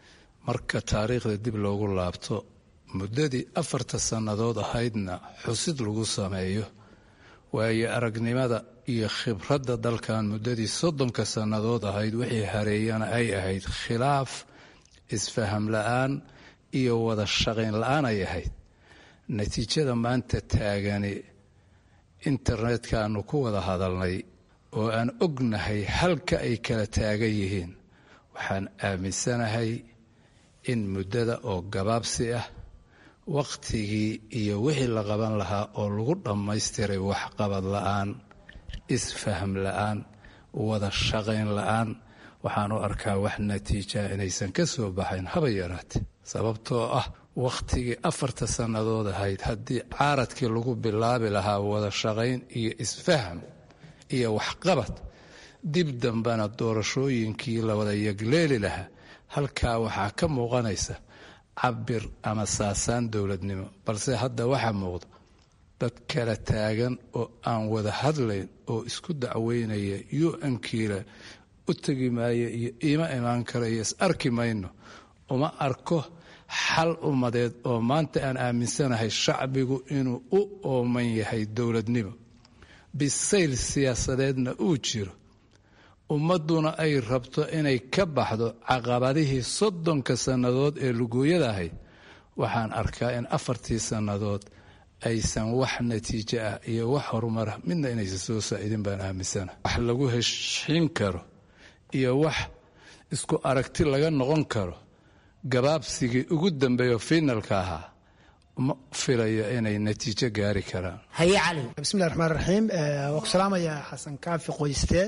marka taariikhda dib loogu laabto muddadii 4 sannadood ahaydna xusid lagu sameeyo waayo aragnimada iyo khibradda dalkan muddadii 30 sannadood ahayd wixii hareeyana ay ahayd khilaaf, isfaham la'aan iyo wada shaqayn la'aan ay ahayd. natiijada maanta taagani internetka-aanu ku wada hadalnay oo aan ognahay halka ay kala taagan yihiin, waxaan aaminsanahay in muddada oo gabaabsi ah wakhtigii iyo wixii la qaban lahaa oo lagu dhammaystiray waxqabad la'aan, isfaham la'aan, wada shaqayn la'aan, waxaan u arkaa wax natiija inaysan ka soo baxayn haba yaraate. sababtoo ah wakhtigii 4 sannadood ahayd haddii caaradkii lagu bilaabi lahaa wada shaqayn iyo isfaham iyo waxqabad, dib dambena doorashooyinkii la wada yagleeli lahaa, halkaa waxaa ka muuqanaysa cabir ama saasaan dowladnimo. balse hadda waxaa muuqda dad kala taagan oo aan wada hadlayn oo isku dacweynaya UN-kiila u tegi maayo iyo iima imaan kara iyo is arki mayno. uma arko xal ummadeed oo maanta aan aaminsanahay shacbigu inuu u ooman yahay dowladnimo, bisayl siyaasadeedna uu jiro, ummadduna ay rabto inay ka baxdo caqabadihii 30 sannadood ee lugooyada ahayd. waxaan arkaa in 4 sannadood aysan wax natiijo ah iyo wax horumara midna inaysan soo saa'idin baan aaminsana. wax lagu heshiin karo iyo wax isku aragti laga noqon karo gabaabsigii ugu dambeeyo finalka ahaa ma filayo inay natiijo gaari karaan.
haye cali.
bismillahi raxmaan raxiim. waan ku salaamayaa xasan kaafi qoyste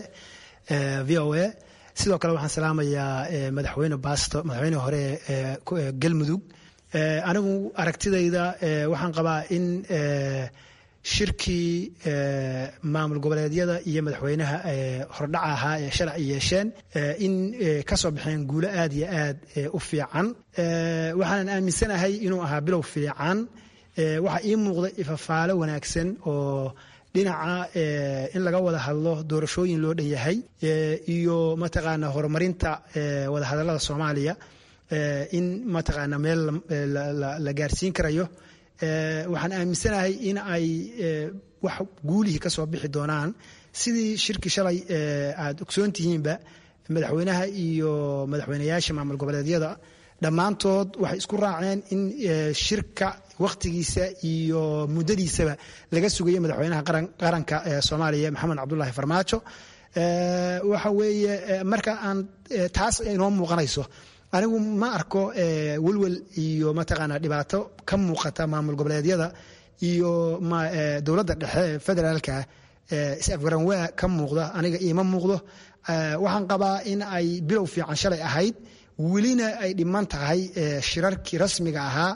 VOA. sidoo kale waxaan salaamayaa madaxweyne baasto, madaxweyne hore galmudug. anigu aragtidayda waxaan qabaa in shirkii maamul goboleedyada iyo madaxweynaha hordhaca ahaa ee shalay ay yeesheen in ka soo baxeen guulo aad iyo aad u fiican. waxaanan aaminsanahay inuu ahaa bilow fiican. waxaa ii muuqda ifafaalo wanaagsan oo dhinaca in laga wada hadlo doorashooyin loo dhan yahay iyo mataqaana horumarinta wadahadallada Soomaaliya in mataqaana meel la gaarsiin karayo. waxaan aaminsanahay in ay wax guulihii ka soo bixi doonaan sidii shirkii shalay aad ogsoon tihiinba. madaxweynaha iyo madaxweynayaasha maamul goboleedyada dhammaantood waxay isku raaceen in shirka wakhtigiisa iyo muddadiisaba laga sugayo madaxweynaha qaranka Soomaaliya Maxamed Cabdullaahi Farmaajo. waxa weeye marka aan taas inoo muuqanayso, anigu ma arko welwel iyo mataqaana dhibaato ka muuqata maamul goboleedyada iyo dowladda dhexe federaalka is-afgaranwaa ka muuqda. aniga iima muuqdo. waxaan qabaa in ay bilow fiican shalay ahayd, welina ay dhiman tahay shirarkii rasmiga ahaa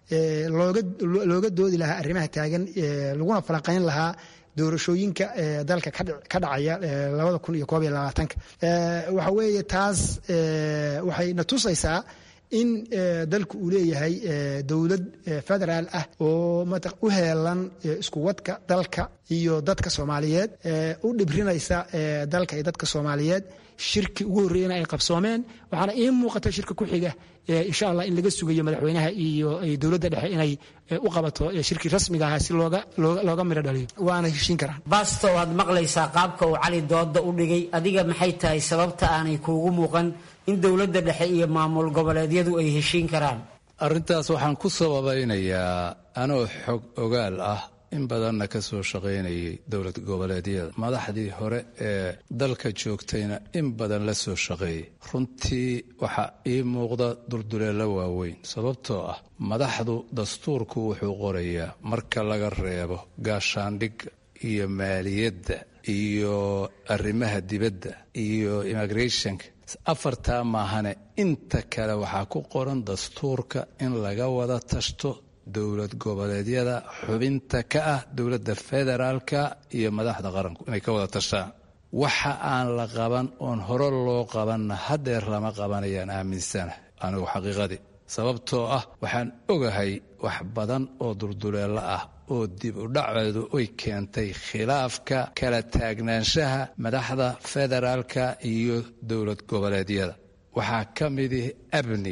looga doodi lahaa arrimaha taagan, laguna falanqayn lahaa doorashooyinka dalka ka dhacaya 2021. waxa weeye taas waxay na tusaysaa in dalku uu leeyahay dowlad federaal ah oo u heelan isku wadka dalka iyo dadka Soomaaliyeed, u dhibrinaysa dalka iyo dadka Soomaaliyeed. shirki ugu horreeyana ay qabsoomeen, waxaana ii muuqata shirka ku xiga insha Allah in laga sugayo madaxweynaha iyo dowladda dhexe inay u qabato shirki rasmiga ah si looga miro dhaliyo, waana heshiin karaan.
baasto waad maqlaysaa qaabka uu cali dooda u dhigay. adiga maxay tahay sababta aanay kuugu muuqan in dowladda dhexe iyo maamul goboleedyadu ay heshiin karaan?
arrintaas waxaan ku sababaynayaa anoo xog ogaal ah in badanna ka soo shaqaynayay dowlad goboleedyada, madaxdii hore ee dalka joogtayna in badan la soo shaqeeyey. runtii waxaa ii muuqda dulduleelo waaweyn, sababtoo ah madaxdu dastuurku wuxuu qorayaa marka laga reebo gaashaandhigga iyo maaliyadda iyo arrimaha dibadda iyo immigrationka, 4 maahane inta kale waxaa ku qoran dastuurka in laga wada tashto dowlad goboleedyada xubinta ka ah dowladda federaalka iyo madaxda qaranku inay ka wada tashaan. waxa aan la qaban oon hore loo qabanna haddeer lama qabanayaan aaminsana anigu xaqiiqadii. sababtoo ah waxaan ogahay wax badan oo dulduleelo ah oo dib u dhaceedu ay keentay khilaafka kala taagnaanshaha madaxda federaalka iyo dowlad goboleedyada. waxaa ka mid ah amniga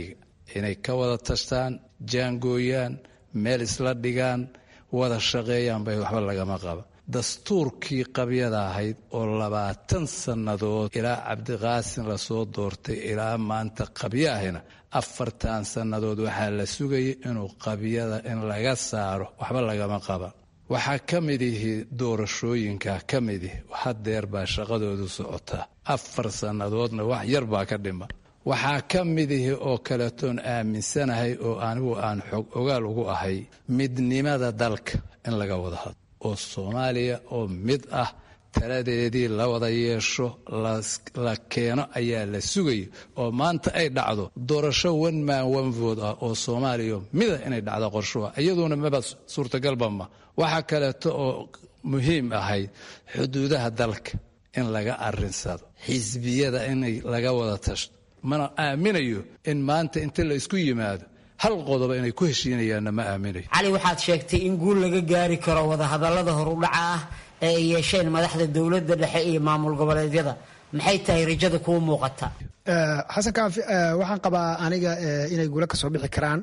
inay ka wada tashtaan, jaangooyaan, meel isla dhigaan, wada shaqeeyaan bay waxba lagama qaba. dastuurkii qabyada ahayd oo 20 sannadood ilaa cabdiqaasin lasoo doortay ilaa maanta qabyo ahina 40 sannadood waxaa la sugayay inuu qabyada in laga saaro, waxba lagama qaba. waxaa ka mid ihi doorashooyinka ka mid ihi hadeer baa shaqadoodu socotaa, 4 sannadoodna wax yar baa ka dhima. waxaa ka mid ihi oo kaletoon aaminsanahay oo anigu aan xog ogaal ugu ahay midnimada dalka in laga wada hadlo oo Soomaaliya oo mid ah taladeedii la wada yeesho la keeno ayaa la sugayay oo maanta ay dhacdo doorasho one man one vote ah oo Soomaaliya mida inay dhacdo qorshaha iyaduna maba suurtagalba ma. waxaa kaleeto oo muhiim ahayd xuduudaha dalka in laga arinsado, xisbiyada in laga wada tashto. mana aaminayo in maanta inta la isku yimaado hal qodob inay ku heshiinayaanna ma aaminayo.
cali waxaad sheegtay in guul laga gaari karo wadahadallada horudhaca ah ee ay yeesheen madaxda dowladda dhexe iyo maamul goboleedyada. maxay tahay rajada kuu muuqata?
xasan kaafi, waxaan qabaa aniga inay guulo ka soo bixi karaan.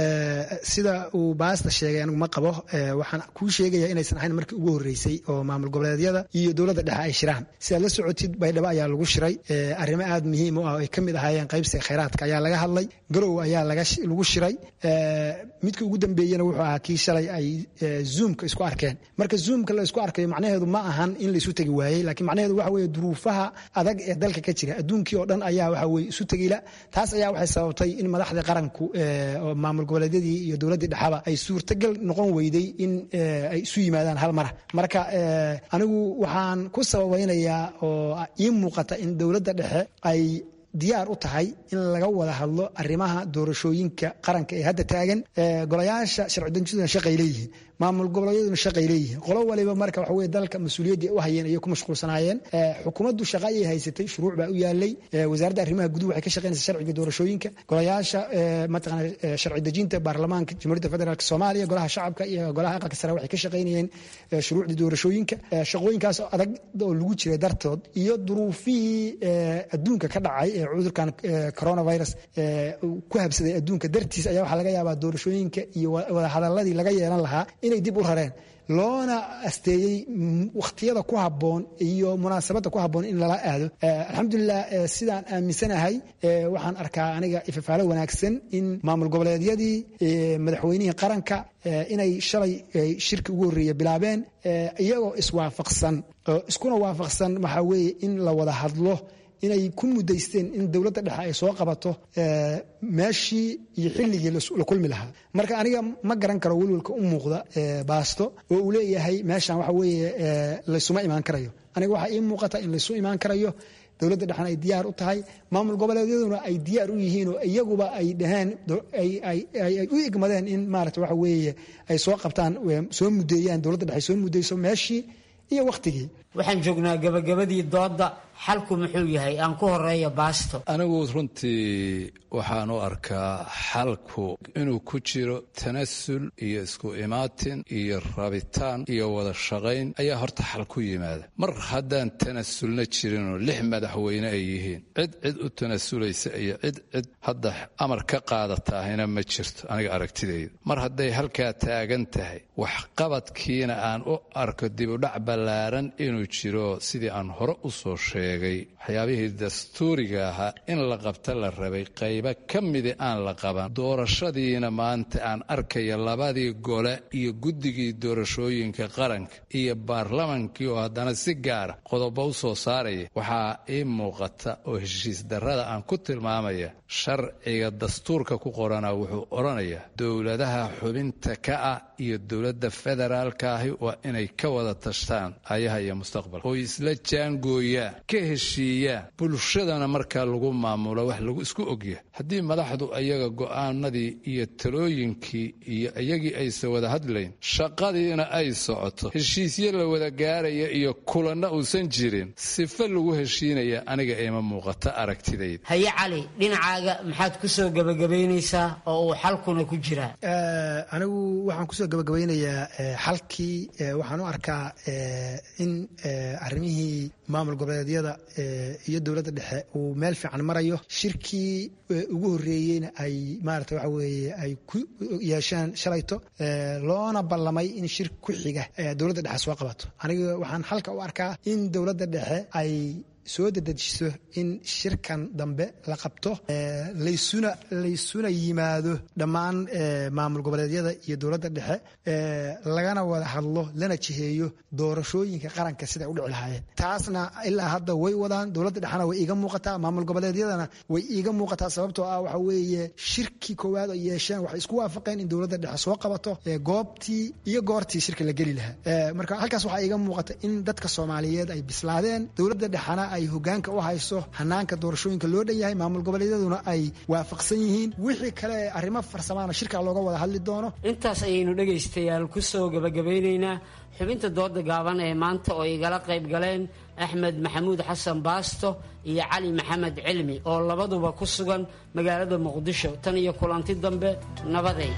sida uu baasta sheegay anigu ma qabo. waxaan kuu sheegaya inaysan ahayn markii ugu horreysay oo maamul goboleedyada iyo dowladda dhexe ay shiraan. sidaad la socotid baydhabo ayaa lagu shiray, arrimo aad muhiim u ah oo ay ka mid ahaayeen qaybsiga khayraadka ayaa laga hadlay. garow ayaa lagu shiray. midkii ugu dambeeyena wuxuu ahaa kii shalay ay zoomka isku arkeen. marka zoomka la isku arkayo macnaheedu ma ahan in la isu tegi waayey, laakiin macnaheedu waxa weeye duruufaha adag ee dalka ka jira adduunkii oo dhan ayaa waxa weeye isu tegila. taas ayaa waxay sababtay in madaxda qaranku oo maamul goboleedyadii iyo dowladdii dhexaba ay suurtagal noqon weyday in ay isu yimaadaan hal mar. marka anigu waxaan ku sababaynayaa oo ii muuqata in dowladda dhexe ay diyaar u tahay in laga wada hadlo arrimaha doorashooyinka qaranka ee hadda taagan. golayaasha sharci dejintuna shaqay leeyihiin, maamul goboleedyaduna shaqay leeyihiin. qolo waliba marka waxa weeye dalka mas-uuliyaddii u hayeen ayay ku mashquulsanaayeen. xukuumaddu shaqa ayay haysatay, shuruuc baa u yaalay. wasaaradda arrimaha guduhu waxay ka shaqaynaysaa sharciga doorashooyinka. golayaasha mataqaana sharci dejinta baarlamaanka jamhuuriyadda federaalk Soomaaliya, golaha shacabka iyo golaha aqalka sare waxay ka shaqaynayeen shuruucdii doorashooyinka. shaqooyinkaas oo adag oo lagu jiray dartood iyo duruufihii adduunka ka dhacay cudurkan coronavirus ku habsaday adduunka dartiis ayaa waxaa laga yaabaa doorashooyinka iyo wada hadaladii laga yeelan lahaa inay dib u rareen, loona asteeyey wakhtiyada ku habboon iyo munaasabadda ku habboon in lala aado. alxamdulilah, sidaan aaminsanahay waxaan arkaa aniga ifafaalo wanaagsan in maamul goboleedyadii madaxweynihii qaranka inay shalay shirki ugu horreeya bilaabeen iyagoo iswaafaqsan oo iskuna waafaqsan waxaa weeye in la wada hadlo, inay ku mudaysteen in dowladda dhexe ay soo qabato meeshii iyo xilligii la kulmi lahaa. marka aniga ma garan karo welwelka u muuqda baasto oo uu leeyahay meeshan waxa weeye laysuma imaan karayo. aniga waxaa ii muuqata in laysu imaan karayo, dowladda dhexena ay diyaar u tahay, maamul goboleedyaduna ay diyaar u yihiin oo iyaguba ay dhaheen ay u igmadeen in maarata waxa weeye ay soo qabtaan, soo mudeeyaan, dowladda dhexe soo mudeyso meeshii iyo wakhtigii.
waxaan joognaa gabagabadii doodda. xalku muxuu yahay? aan ku horeeya baasto.
anigu runtii waxaan u arkaa xalku inuu ku jiro tanasul iyo isku imaatin iyo rabitaan iyo wada shaqayn ayaa horta xal ku yimaada. mar haddaan tanasulna jirinoo 6 madaxweyne ay yihiin, cid u tanasulaysa iyo cid hadda amar ka qaadataahina ma jirto aniga aragtidayda. mar hadday halkaa taagan tahay, waxqabadkiina aan u arko dibudhac ballaaran inuu jiro sidii aan hore u soo sheegay, waxyaabihii dastuuriga ahaa in la qabta la rabay qaybo ka midi aan la qaban. doorashadiina maanta aan arkaya labadii gole iyo guddigii doorashooyinka qaranka iyo baarlamankii oo haddana si gaara qodobo u soo saaraya. waxaa ii muuqata oo heshiis darrada aan ku tilmaamaya, sharciga dastuurka ku qorana wuxuu odhanayaa dowladaha xubinta ka ah iyo dowladda federaalka ahi waa inay ka wada tashtaan ayaha iyo mustaqbalka oo isla jaangooyaan, ka heshiiyaan, bulshadana markaa lagu maamulo wax lagu isku ogyahay. haddii madaxdu ayaga go'aanadii iyo talooyinkii iyo iyagii aysan wada hadlayn, shaqadiina ay socoto, heshiisyo la wada gaaraya iyo kulanna uusan jirin, sifa lagu heshiinaya aniga ima muuqata aragtidayda.
haye cali, dhinacaaga maxaad ku soo gabagabaynaysaa oo uu xalkuna ku jiraa?
anigu waxaan kusoo gabagabaynayaa xalkii waxaan u arkaa in arrimihii maamul goboleedyada iyo dowladda dhexe uu meel fiican marayo. Shirkii ugu horreeyeyna ay maarata waxa weeye ay ku yeesheen shalayto loona ballamay in shir ku xiga dowladda dhexe soo qabato. Aniga waxaan halka u arkaa in dowladda dhexe ay soo dedejiso in shirkan dambe la qabto, laysuna yimaado dhammaan maamul goboleedyada iyo dowladda dhexe, lagana wada hadlo lana jiheeyo doorashooyinka qaranka siday u dhici lahaayeen. Taasna ilaa hadda way wadaan. Dowladda dhexena way iiga muuqataa, maamul goboleedyadana way iiga muuqataa, sababtoo ah waxa weeye shirkii koowaad oo yeesheen waxay isku waafaqeen in dowladda dhexe soo qabato goobtii iyo goortii shirka la geli lahaa. Marka halkaas waxaa iiga muuqata in dadka Soomaaliyeed ay bislaadeen, dowladda dhexena ay hogaanka u hayso hanaanka doorashooyinka loo dhan yahay, maamul goboleedyaduna ay waafaqsan yihiin. Wixii kale arrimo farsamaana shirka looga wada hadli doono.
Intaas ayaynu dhegaystayaal ku soo gabagabeynaynaa xubinta dooda gaaban ee maanta oo igala qayb galeen Axmed Maxamuud Xasan Baasto iyo Cali Maxamed Cilmi oo labaduba ku sugan magaalada Muqdisho. Tan iyo kulanti dambe, nabaday.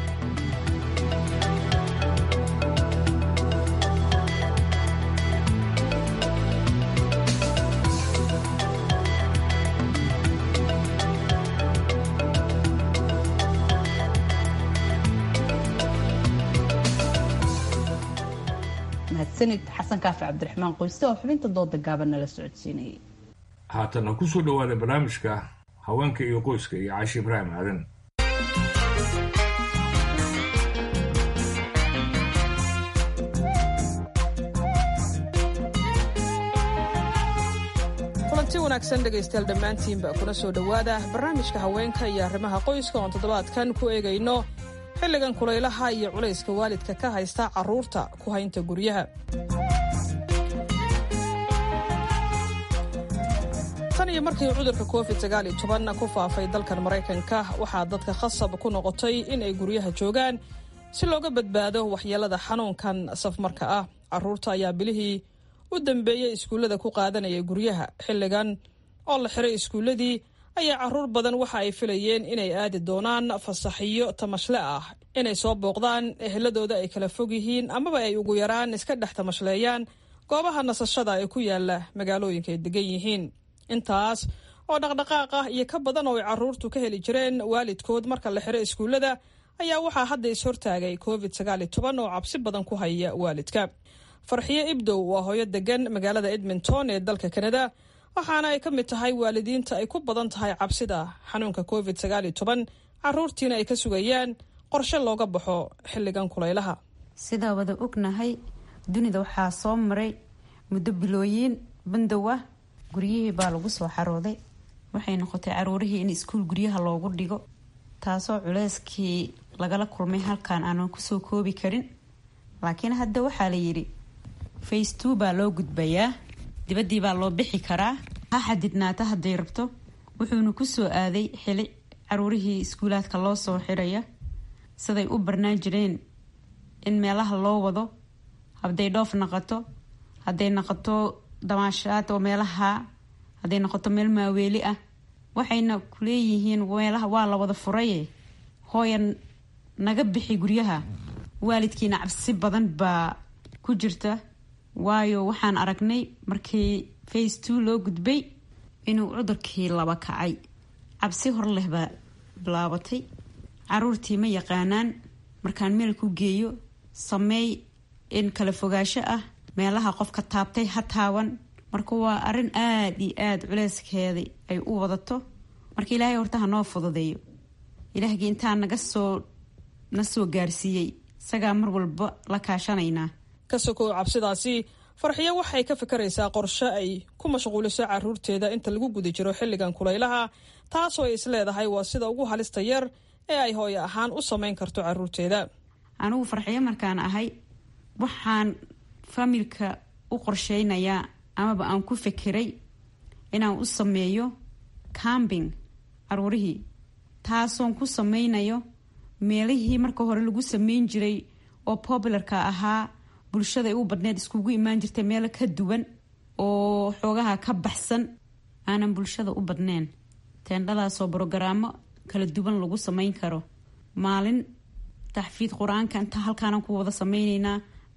sanid xasan kaafi cabdiraxmaan qoyste oo xubinta dooda gaaban nala socodsiinayay.
haatana ku soo dhawaada barnaamijka haweenka iyo qoyska iyo Caashi Ibraahim Aadan.
kulanti wanaagsan dhegaystayaal dhammaantiinba kuna soo dhowaada barnaamijka haweenka iyo arrimaha qoyska oon toddobaadkan ku eegayno xilligan kulaylaha iyo culayska waalidka ka haysta carruurta ku haynta guryaha. tan iyo markii cudurka COVID-19 ku faafay dalkan Maraykanka waxaa dadka khasab ku noqotay in ay guryaha joogaan si looga badbaado waxyeelada xanuunkan safmarka ah. Carruurta ayaa bilihii u dambeeyay iskuullada ku qaadanaya guryaha. Xilligan oo la xiray iskuulladii ayaa carruur badan waxa ay filayeen inay aadi doonaan fasaxiyo tamashle ah, inay soo booqdaan eheladooda ay kala fog yihiin amaba ay ugu yaraan iska dhex tamashleeyaan goobaha nasashada ee ku yaala magaalooyinka ay degan yihiin. intaas oo dhaqdhaqaaq ah iyo ka badan oo ay carruurtu ka heli jireen waalidkood marka la xiray iskuullada ayaa waxaa hadda is hortaagay COVID-19 oo cabsi badan ku haya waalidka. Farxiye Ibdow waa hooyo degan magaalada Edmonton ee dalka Canada, waxaana ay ka mid tahay waalidiinta ay ku badan tahay cabsida xanuunka COVID-19, carruurtiina ay ka sugayaan qorshe looga baxo xilligan kulaylaha.
sidaa wada ognahay dunida waxaa soo maray muddo bilooyin bandow ah, guryihii baa lagu soo xarooday, waxay noqotay carruurihii in iskuul guryaha loogu dhigo, taasoo culeyskii lagala kulmay halkan aanan kusoo koobi karin. laakiin hadda waxaa la yidhi phase 2 baa loo gudbayaa, dibaddii baa loo bixi karaa, ha xadidnaata hadday rabto. wuxuuna ku soo aaday xili carruurihii iskuulaadka loo soo xiraya, siday u barnaan jireen in meelaha loo wado, hadday dhoof noqoto, hadday noqoto damaashaad oo meelaha, hadday noqoto meel maaweeli ah. waxayna ku leeyihiin meelaha waa la wada furaye, hooyan naga bixi guryaha. waalidkiina cabsi badan baa ku jirta, waayo waxaan aragnay markii phase 2 loo gudbay inuu cudurkii laba kacay. cabsi hor leh baa bilaabatay. carruurtii ma yaqaanaan markaan meel ku geeyo sameey in kala fogaasho ah, meelaha qofka taabtay ha taawan. marka waa arrin aad iyo aad culeyskeeda ay u wadato. marka ilaahay horta ha noo fududeeyo. ilaahgii intaa na soo gaarsiiyey isagaa mar walba la kaashanaynaa.
ka sokow cabsidaasi, Farxiye waxay ka fikiraysaa qorshe ay ku mashquuliso carruurteeda inta lagu guda jiro xilligan kulaylaha, taasoo ay is leedahay waa sida ugu halista yar ee ay hooyo ahaan u samayn karto carruurteeda.
anigu Farxiye markaan ahay waxaan familka u qorsheynayaa amaba aan ku fikiray inaan u sameeyo camping carruurihii, taasoon ku sameynayo meelihii marka hore lagu sameyn jiray oo popularka ahaa, bulshada ay u badneed iskugu imaan jirtay meel ka duwan oo xoogaha ka baxsan, aanan bulshada u badneen. teendhadaasoo brogaraamo kala duwan lagu sameyn karo. maalin taxfiid qur-aanka inta halkaanan ku wada sameyneynaa,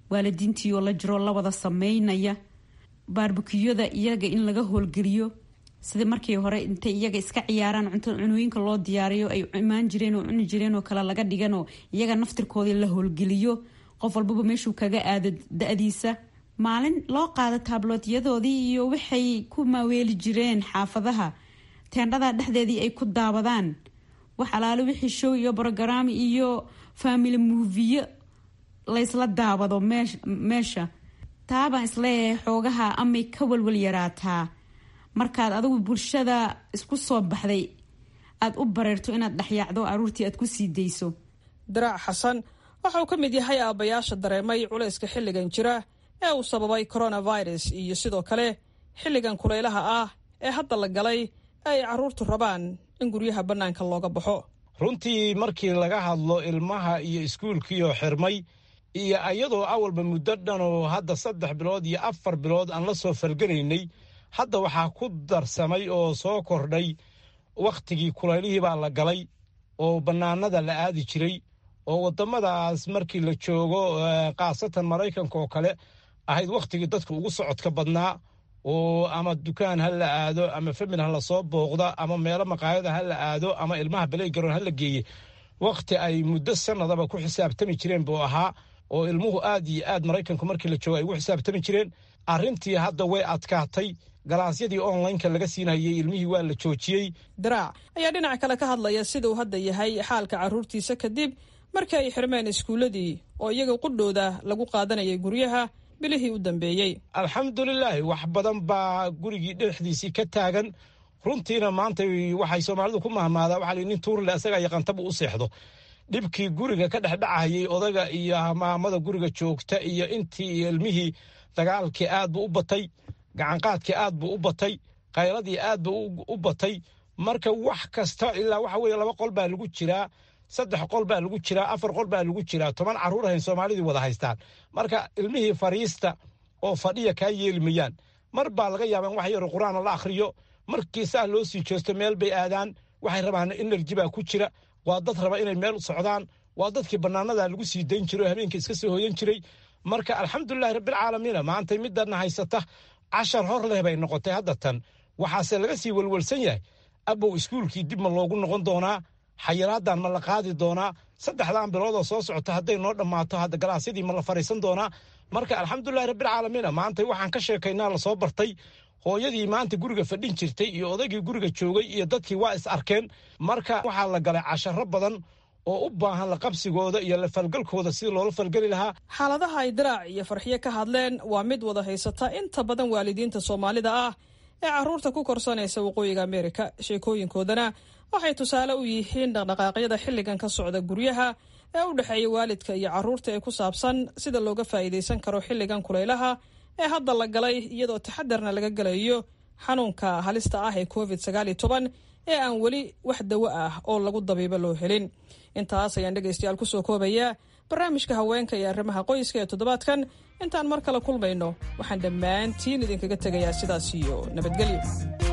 waalidiintii oo la jiro la wada sameynaya, baarbukiyada iyaga in laga howlgeliyo sida markii hore intay iyaga iska ciyaaraan cunooyinka loo diyaariyo ay imaan jireen oo cuni jireen oo kale laga dhiganoo iyaga naftirkoodii la howlgeliyo, qof walbaba meeshuu kaga aado da-diisa. Maalin loo qaado taabloodyadoodii iyo waxay ku maaweeli jireen xaafadaha, teendhada dhexdeedii ay ku daawadaan wax alaale wixii show iyo brogram iyo family movie laysla daawado meesha. taabaan isleeyahay xoogaha amay ka walwal yaraataa markaad adigu bulshada isku soo baxday aad u bareerto inaad dhexyaacdo aruurtii aad ku sii dayso.
Daraac Xasan waxa uu ka mid yahay aabayaasha dareemay culayska xilligan jira ee uu sababay coronavirus iyo sidoo kale xilligan kulaylaha ah ee hadda la galay ay carruurtu rabaan in guryaha bannaanka looga baxo.
runtii markii laga hadlo ilmaha iyo iskuulkiioo xirmay iyo ayadoo awalba muddo dhan oo hadda 3 bilood iyo 4 bilood aan la soo falgelaynay, hadda waxaa ku darsamay oo soo kordhay wakhtigii kulaylihii baa la galay oo bannaanada la aadi jiray oo waddamadaas markii la joogo khaasatan Maraykanka oo kale ahayd wakhtigii dadka ugu socodka badnaa oo ama dukaan ha la aado ama famil ha la soo booqda ama meelo maqaayada ha la aado ama ilmaha baleygaroon ha la geeye. wakhti ay muddo sanadaba ku xisaabtami jireen buu ahaa oo ilmuhu aad iyo aad Maraykanku markii la joogo ay ugu xisaabtami jireen. arrintii hadda way adkaatay, galaasyadii online-ka laga siinayay ilmihii waa la joojiyey.
Daraac ayaa dhinaca kale ka hadlaya sida uu hadda yahay xaalka carruurtiisa kadib markii ay xirmeen iskuuladii oo iyaga qudhooda lagu qaadanayay guryaha bilihii u dambeeyey.
alxamdulilaahi wax badan baa gurigii dhexdiisii ka taagan. runtiina maanta waxay Soomaalidu ku mahmaadaa waxa la nin tuurle asaga yaqaantaba u seexdo. dhibkii guriga ka dhexdhacayay odaga iyo maamada guriga joogta iyo intii ilmihii dagaalkii aad buu u batay, gacanqaadkii aad buu u batay, qayladii aad buu u batay. marka wax kasta ilaa waxa weeye 2 qol baa lagu jiraa, 3 qol baa lagu jiraa, 4 qol baa lagu jiraa, 10 carruur ahayn Soomaalidii wada haystaan. marka ilmihii fariista oo fadhiya kaa yeelmayaan. mar baa laga yaabaa in wax yar quraan la akhriyo, markii saa loo sii jeesto meel bay aadaan, waxay rabaan energy baa ku jira, waa dad raba inay meel socdaan, waa dadkii bannaanada lagu sii dayn jiray habeenkii iska soo hooyan jiray. marka alxamdulillahi rabbil caalamiin maanta midana haysata 10 hor leh bay noqotay hadda tan. waxaase laga sii walwalsan yahay abow iskuulkii dib ma loogu noqon doonaa, xayiraadan ma la qaadi doonaa, 3 bilood oo soo socota hadday noo dhammaato hadda galaasyadii ma la fariisan doonaa. marka alxamdulillahi rabbil caalamiin maanta waxaan ka sheekaynaa la soo bartay. hooyadii maanta guriga fadhin jirtay iyo odaygii guriga joogay iyo dadkii waa is arkeen. marka waxaa la galay casharo badan oo u baahan la qabsigooda iyo la falgalkooda sidii loola falgeli lahaa.
xaaladaha ay Daraac iyo Farxiye ka hadleen waa mid wada haysata inta badan waalidiinta Soomaalida ah ee carruurta ku korsanaysa waqooyiga Ameerika. sheekooyinkoodana waxay tusaale u yihiin dhaqdhaqaaqyada xilligan ka socda guryaha ee u dhexeeya waalidka iyo carruurta ee ku saabsan sida looga faa'iidaysan karo xilligan kulaylaha ee hadda la galay iyadoo taxadarna laga galayo xanuunka halista ah ee COVID-19 ee aan weli wax dawo ah oo lagu dabiibo loo helin. intaas ayaan dhegaystayaal ku soo koobayaa barnaamijka haweenka iyo arrimaha qoyska ee toddobaadkan. intaan mar kale kulmayno waxaan dhammaantiin idinkaga tegayaa sidaas iyo nabadgelyo.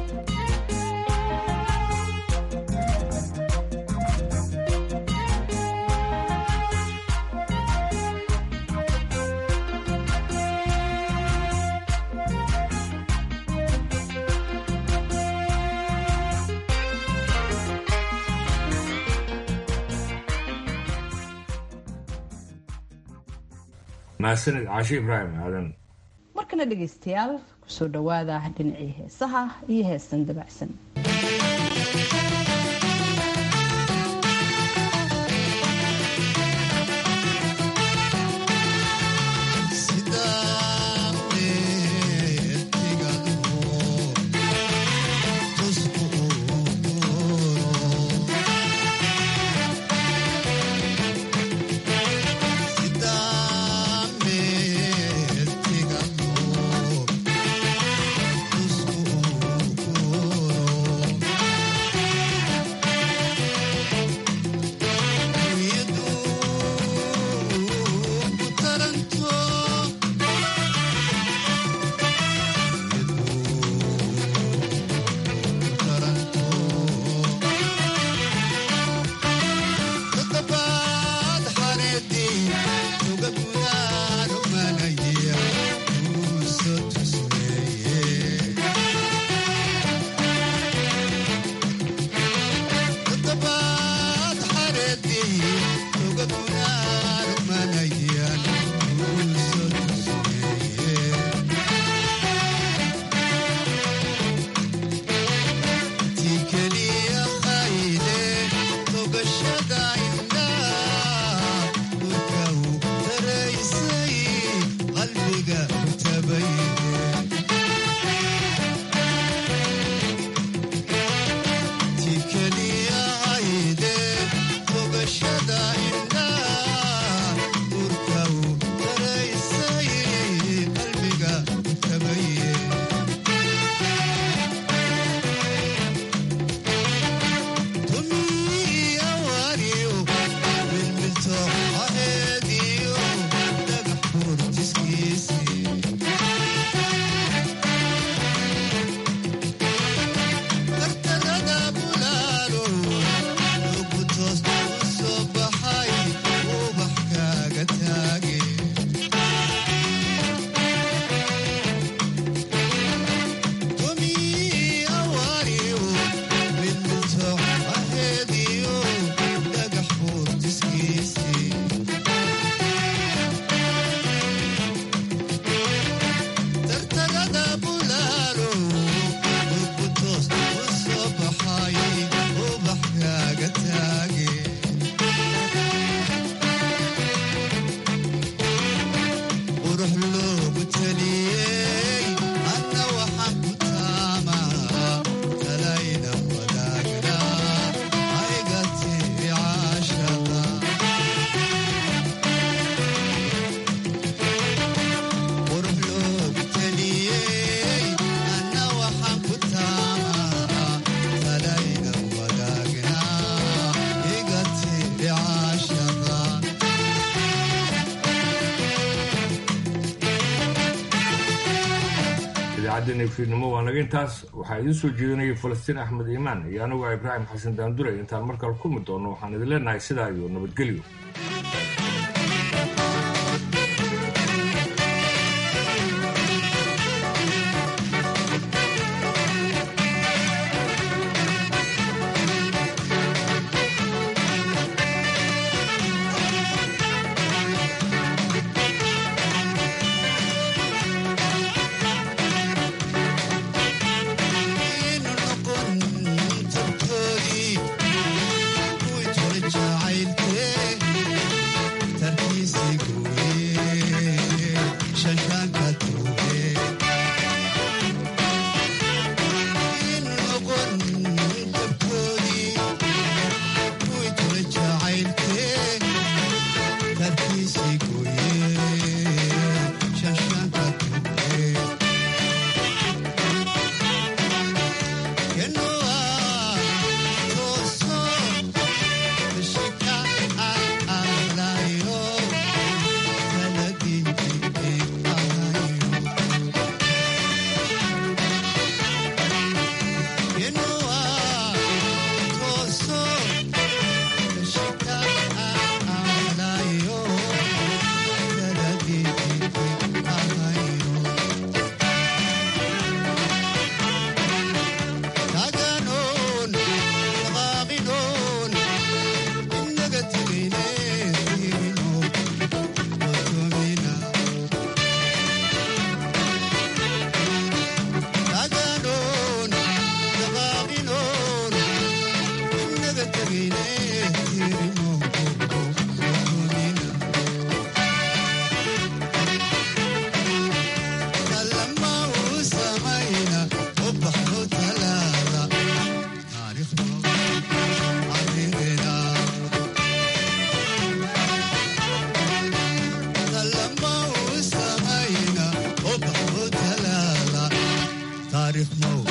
mahadsanid Caashi Ibraahim aadan.
markana dhegaystayaal kusoo dhawaada dhinacii heesaha iyo heestan dabacsan.
idaacaddeenna fiidnimo waa naga intaas. waxaa idiin soo jeedinaya falastiin axmed iimaan iyo anigu ibraahim xasan daandure. intaan markale kulmi doonno waxaan idin leenahay sidaa iyo nabadgelyo.
taariikh